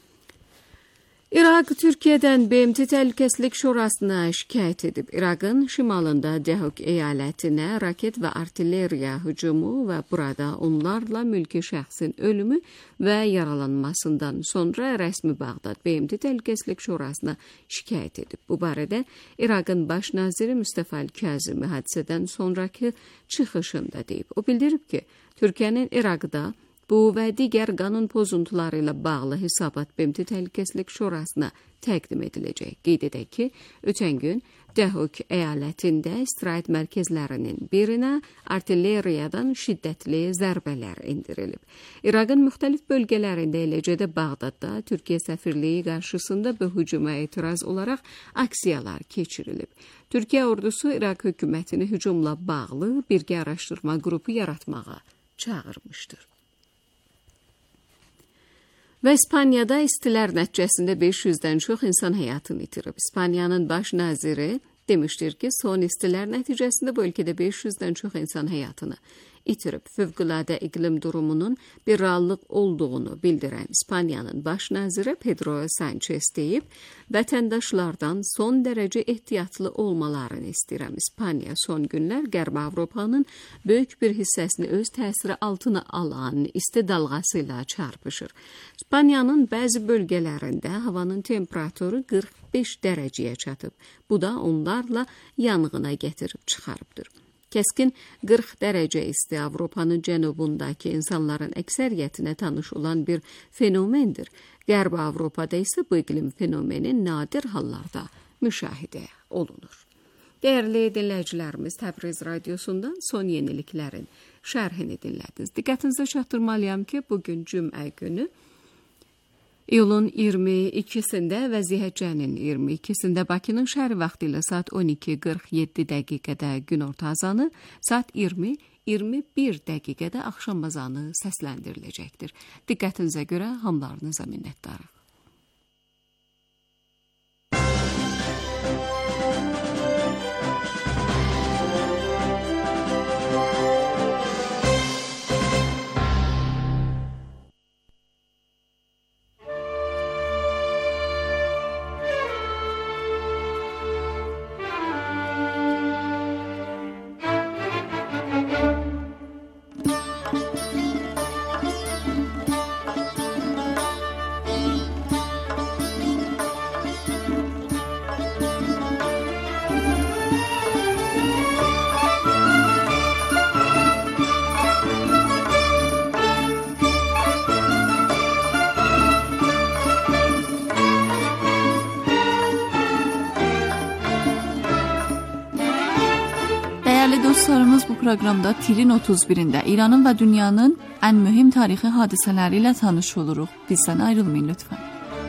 İraq Türkiyədən B M T Təhlükəsizlik Şurasına şikayət edib. İraqın şimalında Dəhok əyalətinə raket və artilleriya hücumu və burada onlarla mülki şəxsin ölümü və yaralanmasından sonra rəsmi Bağdad B M T Təhlükəsizlik Şurasına şikayət edib. Bu barədə İraqın baş naziri Mustafa Al-Kazimi hadisədən sonraki çıxışında deyib. O bildirib ki, Türkiyənin İraqda bu və digər qanun pozuntuları ilə bağlı hesabat B M T Təhlükəsizlik Şurasına təqdim ediləcək. Qeyd edək ki, ötən gün Dəhok əyalətində istirahət mərkəzlərinin birinə artilleriyadan şiddətli zərbələr endirilib. İraqın müxtəlif bölgələrində, eləcə də Bağdadda Türkiyə səfirliyi qarşısında bu hücuma etiraz olaraq aksiyalar keçirilib. Türkiyə ordusu İraq hökumətini hücumla bağlı birgə araşdırma qrupu yaratmağa çağırmışdır. Və İspaniyada istilər nəticəsində beş yüzdən çox insan həyatını itirib. İspaniyanın baş naziri demişdir ki, son istilər nəticəsində bu ölkədə beş yüzdən çox insan həyatını itirib. Fövqüladə iqlim durumunun bir reallıq olduğunu bildirən İspaniyanın baş naziri Pedro Sanchez deyib, vətəndaşlardan son dərəcə ehtiyatlı olmalarını istəyirəm. İspaniya son günlər Qərb Avropanın böyük bir hissəsini öz təsiri altına alan isti dalğası ilə çarpışır. İspaniyanın bəzi bölgələrində havanın temperaturu qırx beş dərəcəyə çatıb. Bu da onlarla yanğına gətirib çıxarıbdır. Kəskin qırx dərəcə isti Avropanın cənubundakı insanların əksəriyyətinə tanış olan bir fenomendir. Qərbi Avropada isə bu iqlim fenomeni nadir hallarda müşahidə olunur. Dəyərli dinləyicilərimiz, Təbriz radiosundan son yeniliklərin şərhini dinlədiniz. Diqqətinizə çatdırmalıyam ki, bugün cümə günü İyulun iyirmi ikisində və Zihəccənin iyirmi ikisində Bakının şəhəri vaxtı ilə saat on iki qırx yeddi dəqiqədə günorta azanı, saat iyirmi iyirmi bir dəqiqədə axşam azanı səsləndiriləcəkdir. Diqqətinizə görə hamılarınıza minnətdarıq. Dostlarımız, bu proqramda Tirin otuz birində İranın və dünyanın ən mühüm tarixi hadisələri ilə tanış oluruq. Bizdən ayrılmayın lütfən.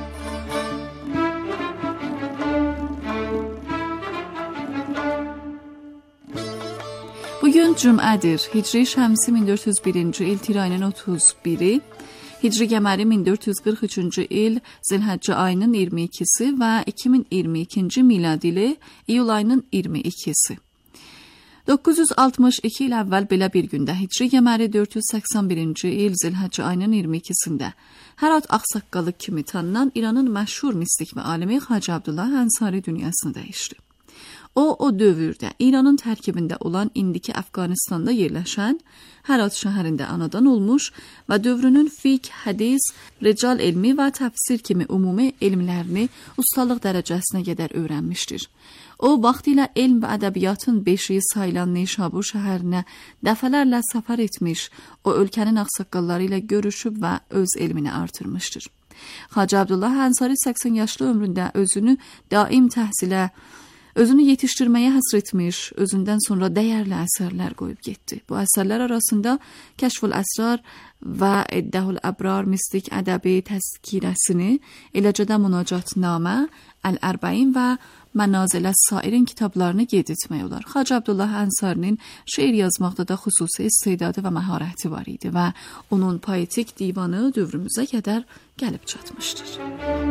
Bugün cümədir. Hicri şəmsi min dörd yüz birinci il Tir ayının otuz biri, Hicri qəməri min dörd yüz qırx üçüncü il Zilhəccə ayının iyirmi ikisi və iki min iyirmi ikinci miladili iyul ayının iyirmi ikisi. doqquz yüz altmış iki il əvvəl belə bir gündə Hicri qəməri dörd yüz səksən birinci il Zilhəccə ayının iyirmi ikisində Hərat Ağsaqqalı kimi tanınan İranın məşhur mistik və alimi Hacı Abdullah Ənsari dünyasını dəyişdi. O, o dövrdə İranın tərkibində olan indiki Əfqanistanda yerləşən Hərat şəhərində anadan olmuş və dövrünün fiqh, hədis, rical elmi və təfsir kimi ümumi elmlərini ustalıq dərəcəsinə qədər öyrənmişdir. O, vaxtilə elm və ədəbiyyatın beşiyi sayılan Neşabur şəhərinə dəfələrlə səfər etmiş, o ölkənin ağsaqqalları ilə görüşüb və öz elmini artırmışdır. Hacı Abdullah Ənsari səksən yaşlı ömründə özünü daim təhsilə, özünü yetişdirməyə həsr etmiş, özündən sonra dəyərli əsərlər qoyub getdi. Bu əsərlər arasında Kəşfül Əsrar və Eddəhül Əbrar mistik ədəbi təzkirəsini, eləcə də Münacatnamə, Əl-Ərbəin və Mənazilə Sairin kitablarını qeyd etmək olar. Hacı Abdullah Ənsarinin şeir yazmaqda da xüsusi istedadı və məharəti var idi və onun poetik divanı dövrümüzə qədər gəlib çatmışdır.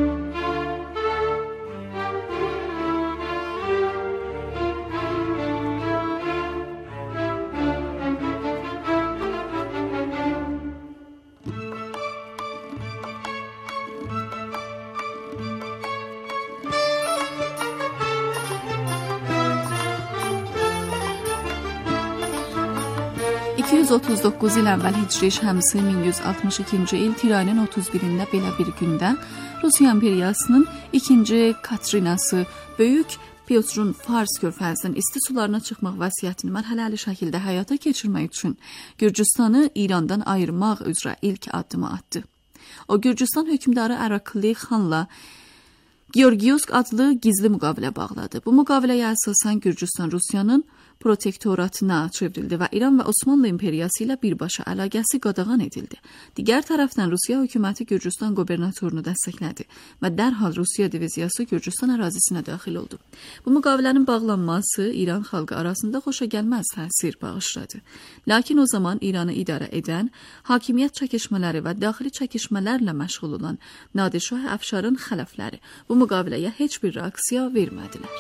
iki yüz otuz doqquz il əvvəl Hicri şəmsi min yüz altmış ikinci il Tir ayının otuz birində belə bir gündə Rusiya imperiyasının ikinci Katrinası böyük Piotrun Fars körfəzinin isti sularına çıxmaq vəsiyyətini mərhələli şəkildə həyata keçirmək üçün Gürcüstanı İrandan ayırmaq üzrə ilk addımı atdı. O, Gürcüstan hökmdarı Ərakli xanla Georgiyevsk adlı gizli müqavilə bağladı. Bu müqaviləyə əsasən Gürcüstan Rusiyanın protektoratına çevrildi və İran və Osmanlı imperiyası ilə birbaşa əlaqəsi qadağan edildi. Digər tərəfdən Rusiya hökuməti Gürcüstan qubernatorunu dəstəklədi və dərhal Rusiya diviziyası Gürcüstan ərazisinə daxil oldu. Bu müqavilənin bağlanması İran xalqı arasında xoşagəlməz təsir bağışladı. Lakin o zaman İranı idarə edən, hakimiyyət çəkişmələri və daxili çəkişmələrlə məşğul olan Nadirşah Əfşarın xələfləri bu müqaviləyə heç bir reaksiya vermədilər.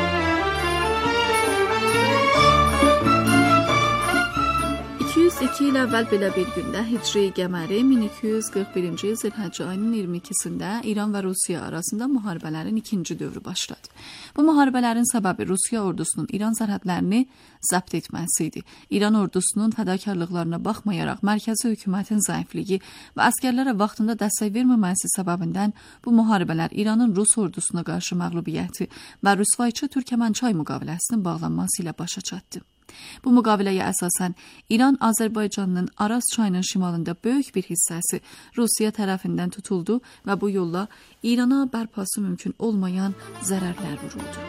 iki yüz iki il il əvvəl belə bir gündə Hicri qəməri min iki yüz qırx birinci il Zilhəcce ayının iyirmi ikisində İran və Rusiya arasında müharibələrin ikinci dövrü başladı. Bu müharibələrin səbəbi Rusiya ordusunun İran sərhədlərini zəbt etməsi idi. İran ordusunun fədakarlıqlarına baxmayaraq mərkəzi hökumətin zəifliyi və əsgərlərə vaxtında dəstək verməməsi səbəbindən bu müharibələr İranın Rus ordusuna qarşı məğlubiyyəti və rüsvayçı Türkmənçay müqaviləsinin bağlanması ilə başa çatdı. Bu müqaviləyə əsasən İran Azərbaycanın Araz çayının şimalında böyük bir hissəsi Rusiya tərəfindən tutuldu və bu yolla İrana bərpası mümkün olmayan zərərlər vuruldu.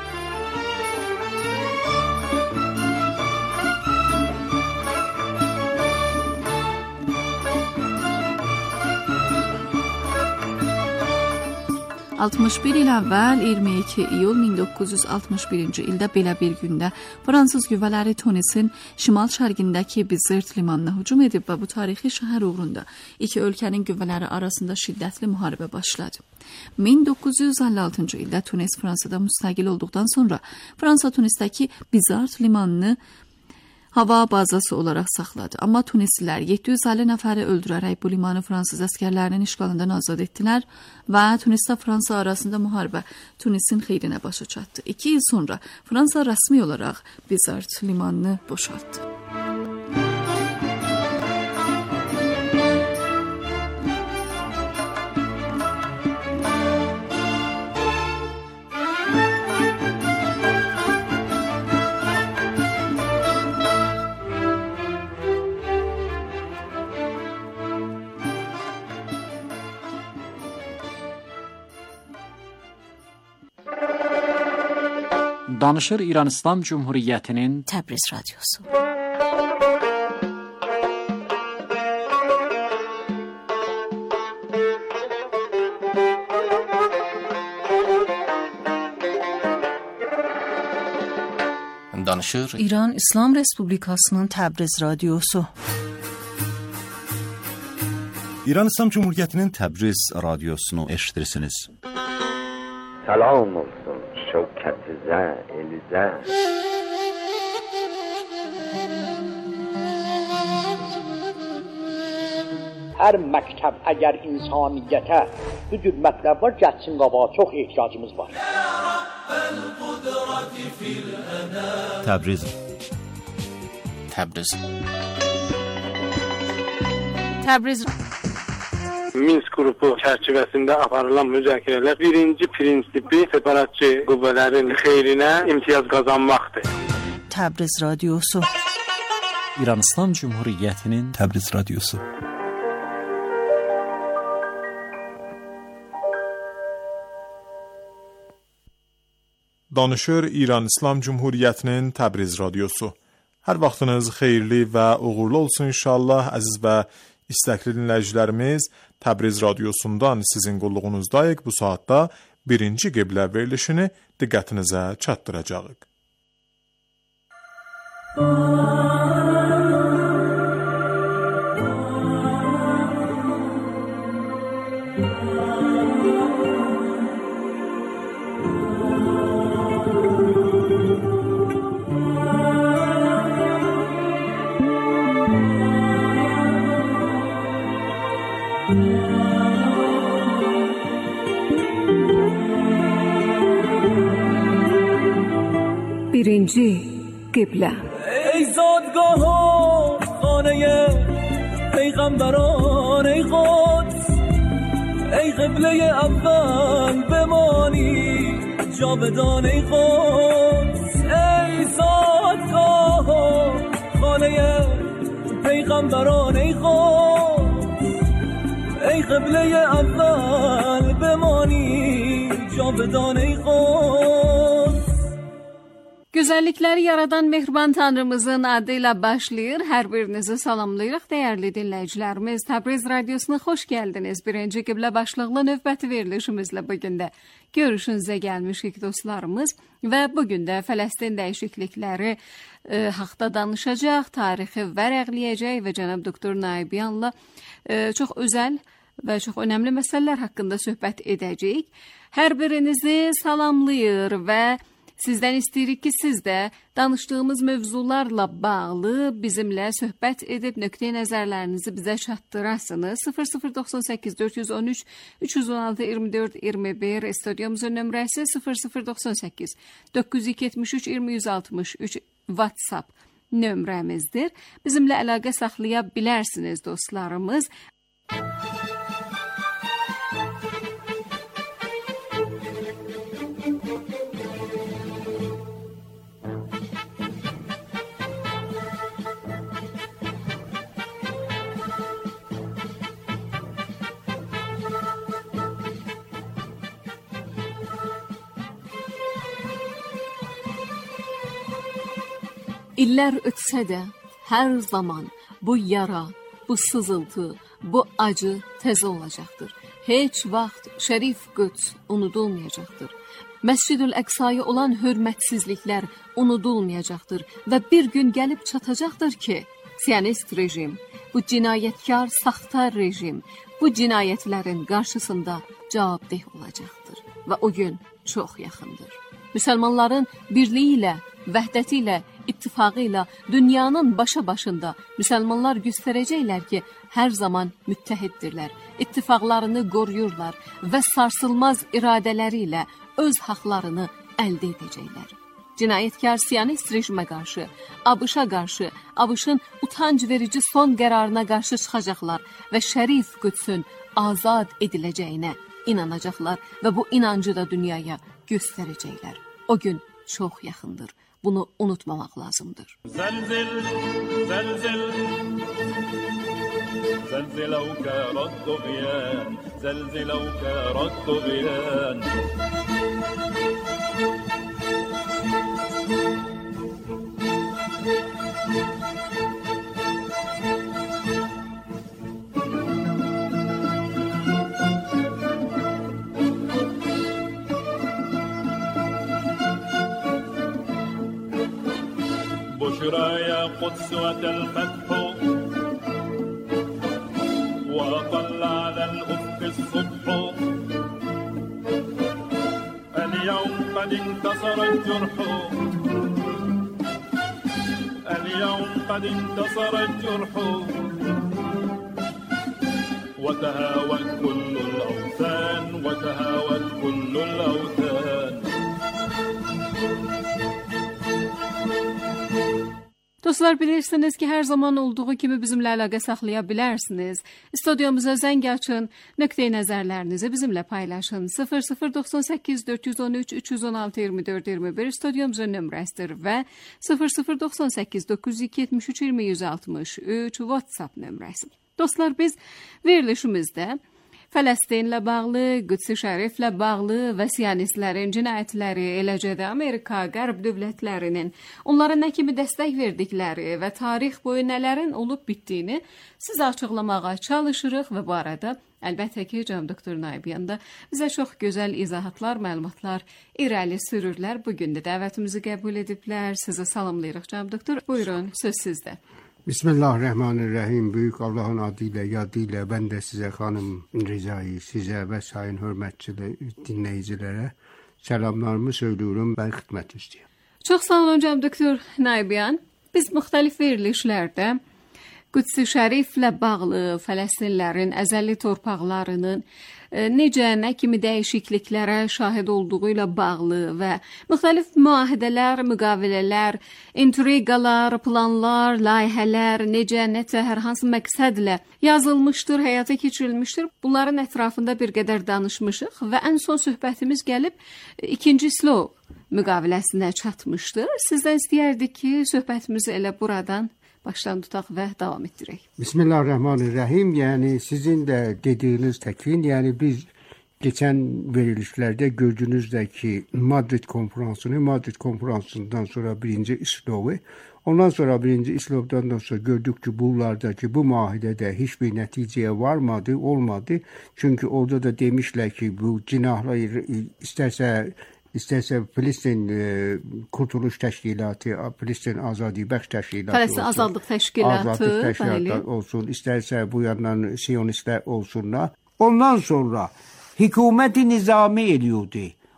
altmış bir il əvvəl iyirmi iki iyul min doqquz yüz altmış birinci ildə belə bir gündə Fransız qüvvələri Tunisin şimal-şərqindəki Bizirt limanına hücum edib və bu tarixi şəhər uğrunda iki ölkənin qüvvələri arasında şiddətli müharibə başladı. min doqquz yüz əlli altıncı ildə Tunis Fransada müstəqil olduqdan sonra Fransa Tunisdəki Bizirt limanını hava bazası olaraq saxladı. Amma Tunislilər yeddi yüz əlli nəfəri öldürərək bu limanı Fransız əsgərlərinin işğalından azad etdilər və Tunislə Fransa arasında müharibə Tunisin xeyrinə başa çatdı. İki il sonra Fransa rəsmi olaraq Bizirt limanını boşaltdı. Danışır İran İslam Cumhuriyyətinin Təbriz Radyosu. Danışır İran İslam Respublikasının Təbriz Radyosu. İran İslam Cumhuriyyətinin Təbriz Radiosunu eşitirsiniz. Salam olsun şevketize, elize. Her məktəb əgər insaniyyətə bu cür mətləblər gəlsin qabağa, çox ehtiyacımız var. Təbriz Təbriz Təbriz Minsk qrupu çərçivəsində aparılan müzakirələr birinci prinsipi separatçı qüvvələrin xeyrinə imtiyaz qazanmaqdır. Təbriz Radyosu. İran İslam Cumhuriyyətinin Təbriz Radyosu. Danışır İran İslam Cumhuriyyətinin Təbriz Radyosu. Hər vaxtınız xeyirli və uğurlu olsun inşallah, əziz və İstəkli dinləyicilərimiz, Təbriz Radyosundan sizin qulluğunuzdayıq. Bu saatda birinci qiblə verilişini diqqətinizə çatdıracağıq. birinci qiblə. ای زادگاه و خانه پیغمبران، ای قدس، ای قبله اول بمانی جاودان، ای قدس، ای زادگاه و خانه پیغمبران، ای قدس، ای قبله اول بمانی جاودان، ای قدس. Gözəllikləri yaradan mehriban Tanrımızın adı ilə başlayır. Hər birinizi salamlayırıq, dəyərli dinləyicilərimiz. Təbriz Radiosuna xoş gəldiniz. Birinci qiblə başlıqlı növbəti verilişimizlə bugün də görüşünüzə gəlmişik dostlarımız. Və bugün də Fələstin dəyişiklikləri e, haqda danışacaq, tarixi vərəqləyəcək və cənab doktor Naibiyanla e, çox özəl və çox önəmli məsələlər haqqında söhbət edəcəyik. Hər birinizi salamlayır və Sizdən istəyirik ki, siz də danışdığımız mövzularla bağlı bizimlə söhbət edib nöqteyi nəzərlərinizi bizə çatdırasınız. sıfır sıfır doxsan səkkiz dörd yüz on üç üç yüz on altı iyirmi dörd iyirmi bir stüdyomuzun nömrəsi sıfır sıfır doxsan səkkiz doqquz yüz yetmiş üç iyirmi yüz altmış üç WhatsApp nömrəmizdir. Bizimlə əlaqə saxlaya bilərsiniz dostlarımız. İllər ötsə də hər zaman bu yara, bu sızıltı, bu acı təzə olacaqdır. Heç vaxt Şərif Qüds unudulmayacaqdır. Məscid-ül Əqsaya olan hörmətsizliklər unudulmayacaqdır və bir gün gəlib çatacaqdır ki, Siyonist rejim, bu cinayətkar, saxta rejim, bu cinayətlərin qarşısında cavabdeh olacaqdır və o gün çox yaxındır. Müsəlmanların birliyi ilə, vəhdəti ilə, ittifaqı ilə dünyanın başa başında müsəlmanlar göstərəcəklər ki, hər zaman müttəhiddirlər, ittifaqlarını qoruyurlar və sarsılmaz iradələri ilə öz haqlarını əldə edəcəklər. Cinayətkar Siyonist rejimə qarşı, ABŞ-a qarşı, ABŞ-ın utanc verici son qərarına qarşı çıxacaqlar və Şərif Qüdsün azad ediləcəyinə inanacaqlar və bu inancı da dünyaya göstərəcəklər. O gün çox yaxındır. Bunu unutmamaq lazımdır. Zəlzil, zəlzil, zəlziləvkə radduğyan, zəlziləvkə radduğyan. بشرى يا قدس أتى الفتح وأطل على الأفق الصبح اليوم قد انتصر الجرح اليوم قد انتصر الجرح وتهاوت كل الأوثان وتهاوت كل الأوثان. Dostlar, bilirsiniz ki, hər zaman olduğu kimi bizimlə əlaqə saxlaya bilərsiniz. Studiyumuza zəng açın, nöqteyi nəzərlərinizi bizimlə paylaşın. sıfır sıfır doxsan səkkiz dörd yüz on üç üç yüz on altı iyirmi dörd iyirmi bir studiyumuzun nömrəsidir və sıfır sıfır doxsan səkkiz doqquz yüz yetmiş üç iyirmi yüz altmış üç WhatsApp nömrəsi. Dostlar, biz verilişimizdə Fələstinlə bağlı, Qüds-i Şəriflə bağlı və Siyonistlərin cinayətləri, eləcə də Amerika, Qərb dövlətlərinin onlara nə kimi dəstək verdikləri və tarix boyu nələrin olub bitdiyini sizə açıqlamağa çalışırıq və bu arada əlbəttə ki, cənab doktor Naibyan da bizə çox gözəl izahatlar, məlumatlar irəli sürürlər. Bugün də dəvətimizi qəbul ediblər. Sizə salamlayırıq cənab doktor. Buyurun, söz sizdə. Bismillahirrahmanirrahim. Büyük Allah'ın adıyla, yadıyla ben de size hanım Riza'yı, size ve sayın hürmetçili dinleyicilere selamlarımı söylüyorum. Ben xidmət istəyirəm. Çox sağ olun cənab doktor Naibyan. Biz müxtəlif verilişlərdə Qüds-i Şəriflə bağlı Fələstinlərin əzəli torpaqlarının necə, nə kimi dəyişikliklərə şahid olduğu ilə bağlı və müxtəlif müahidələr, müqavilələr, intriqalar, planlar, layihələr necə, necə, hər hansı məqsədlə yazılmışdır, həyata keçirilmişdir. Bunların ətrafında bir qədər danışmışıq və ən son söhbətimiz gəlib ikinci Slov müqaviləsinə çatmışdır. Sizdən istəyərdik ki, söhbətimizi elə buradan baştan tutaq və davam etdirək. Bismillahirrahmanirrahim. Yani sizin de dediğiniz tekin, yani biz geçen verilişlerde gördüğünüzdeki Madrid konferansını, Madrid konferansından sonra birinci İslov'u, ondan sonra birinci İslov'dan sonra gördük ki bunlardaki bu muahidede hiçbir neticeye varmadı, olmadı. Çünkü orada da demişler ki bu cinahları isterse İstərsə Filistin e, Kurtuluş Təşkilatı, Filistin Azadi Bəxş Təşkilatı Filistin olsun, Azadlıq Təşkilatı, Azadlıq Təşkilatı olsun, istərsə bu yandan Siyonistlər olsunlar. Ondan sonra hükümeti nizami ediyordu.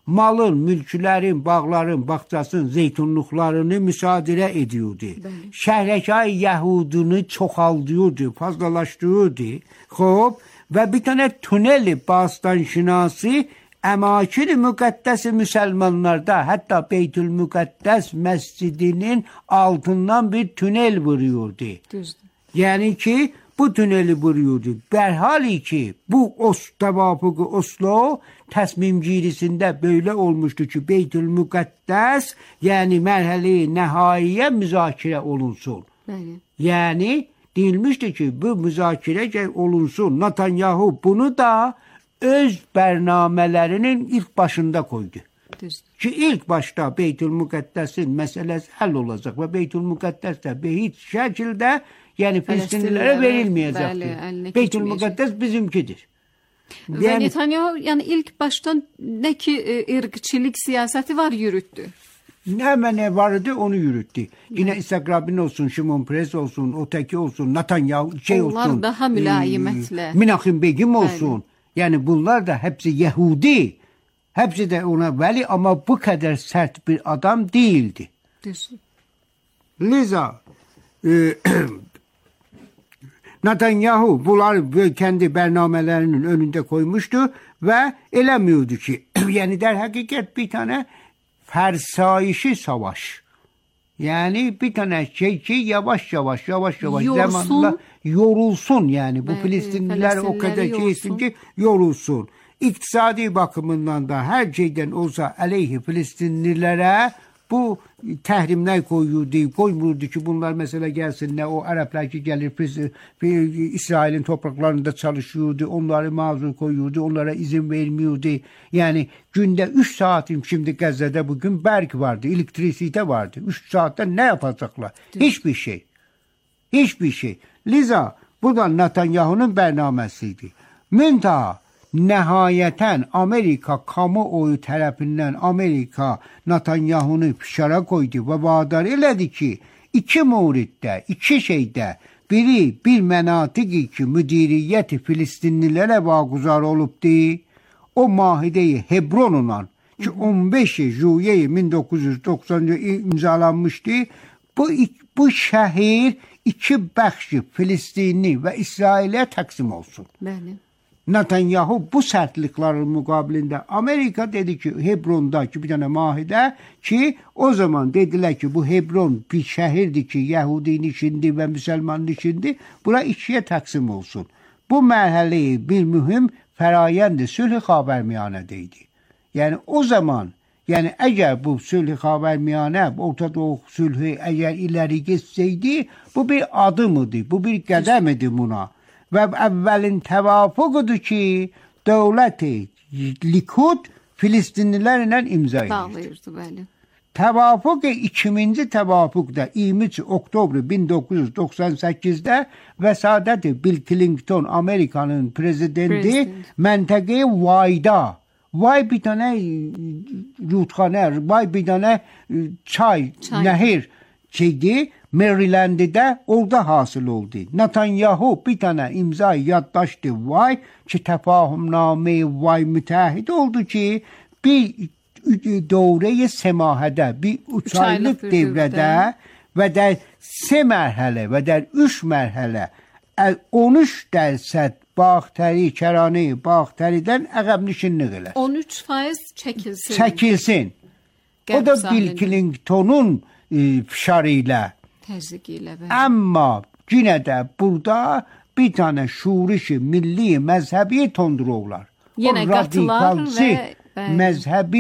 malın, mülklərin, bağların, bağçasının, zeytunluqlarını müsadirə ediyordu. Şəhərəkay Yəhudunu çoxaldıyordu, fazlalaşdırıyordu. Xob, və bir tane tüneli bastanşinası əmakil-i müqəddəs-i müsəlmanlarda, hətta Beytül-Müqəddəs məscidinin altından bir tünel vuruyordu. Düzdür. Yəni ki, bu tüneli vuruyordu. Bərhali ki, bu os, təvafuq-u Oslo təsmimgirisində böyle olmuşdu ki, Beytül-Müqəddəs, yəni mərhəli nəhaiyə müzakirə olunsun. Bəli. Yəni, deyilmişdi ki, bu müzakirə olunsun. Netanyahu bunu da öz bərnamələrinin ilk başında koydu. Düzdür. Ki ilk başda Beytül-Müqəddəsin məsələsi həll olacaq və Beytül-Müqəddəs də heç şəkildə yəni Filistinlilərə verilməyəcəkdir. Beytül-Müqəddəs bizimkidir. Və yəni, Netanyahu yəni ilk başdan nə ki irqçilik siyasəti var yürütdü. Nə mənə vardı onu yürütdü. Yine İshak Rabin olsun, Şimon Peres olsun, öteki olsun, Netanyahu şey olsun. Onlar daha mülayimətlə. E, Menachem Begin olsun. Yani bunlar da hepsi Yahudi. Hepsi de ona veli ama bu kadar sert bir adam değildi. Düzdür. Liza e, Netanyahu bunlar kendi bərnamələrinin önünde koymuştu ve elemiyordu ki yani der hakikat bir tane fersayişi savaş. Yani bir tane şey ki yavaş yavaş yavaş yavaş yorulsun. zamanla yorulsun yani bu Evet, Filistinliler o kadar şey etsin ki yorulsun. İktisadi bakımından da her şeyden olsa aleyhi Filistinlilere bu tehrimler koyuyordu, koymuyordu ki bunlar mesela gelsinler, o Araplar ki gelir İsrail'in topraklarında çalışıyordu, onları mazur koyuyordu, onlara izin vermiyordu. Yani günde üç saatim şimdi Gazze'de bugün berk vardı, elektrisite vardı. üç saatte ne yapacaklar? Hiçbir şey. Hiçbir şey. Liza bu da Netanyahu'nun bərnaməsiydi. Müntaha nəhayətən Amerika kamuoyu tərəfindən Amerika Netanyahunu fişara koydu və vadar elədi ki, iki muriddə, iki şeydə biri bir mənatiqi ki, müdiriyyəti Filistinlilərə vaquzar olubdu. O mahideyi Hebron'la ki on beş Juye bin dokuz yüz doxsanıncı imzalanmışdı. Bu, bu şəhər iki bəxşi Filistinli və İsrailə təqsim olsun. Bəli. Netanyahu bu sertliklerin mukabilinde Amerika dedi ki Hebron'daki bir tane mahide ki o zaman dediler ki bu Hebron bir şehirdi ki Yahudinin içindi ve Müslümanın içindi. Bura ikiye taksim olsun. Bu merhaleyi bir mühim ferayendi sülh-i habermiyanedeydi. Yani o zaman yani eğer bu sülh-i habermiyane Orta Doğu sülhü eğer ileri geçseydi bu bir adım idi. Bu bir qədəm idi buna. Və əvvəlin təvafuqudur ki, dövləti Likud Filistinlilərlə imza edir. Bağlayırdı, bəli. Təvafuq ikinci təvafuqda iyirmi üç oktyabr bin doqquz yüz doxsan səkkizdə vəsadəti Bill Clinton Amerikanın prezidenti President. Məntəqəyə Vayda. Vay bir tane rutxanə, vay bir tane çay, çay. nehir şeydi. Maryland'de orada hasıl oldu. Netanyahu bir tane imza yaddaştı vay ki tefahümname vay müteahhit oldu ki bir dovreye semahede bir üç aylık devrede ve de se merhale ve de üç merhale on üç dərsət Bağtəri, Kərani, Bağtəridən əqəbnişinlik elə. on üç faiz çəkilsin. Çəkilsin. O da Bill Clinton'un e, fişarıyla. Təzyiqiyle. Amma yine de burada bir tane şurişi milli mezhebi tondurovlar. Yine qatılar ve mezhebi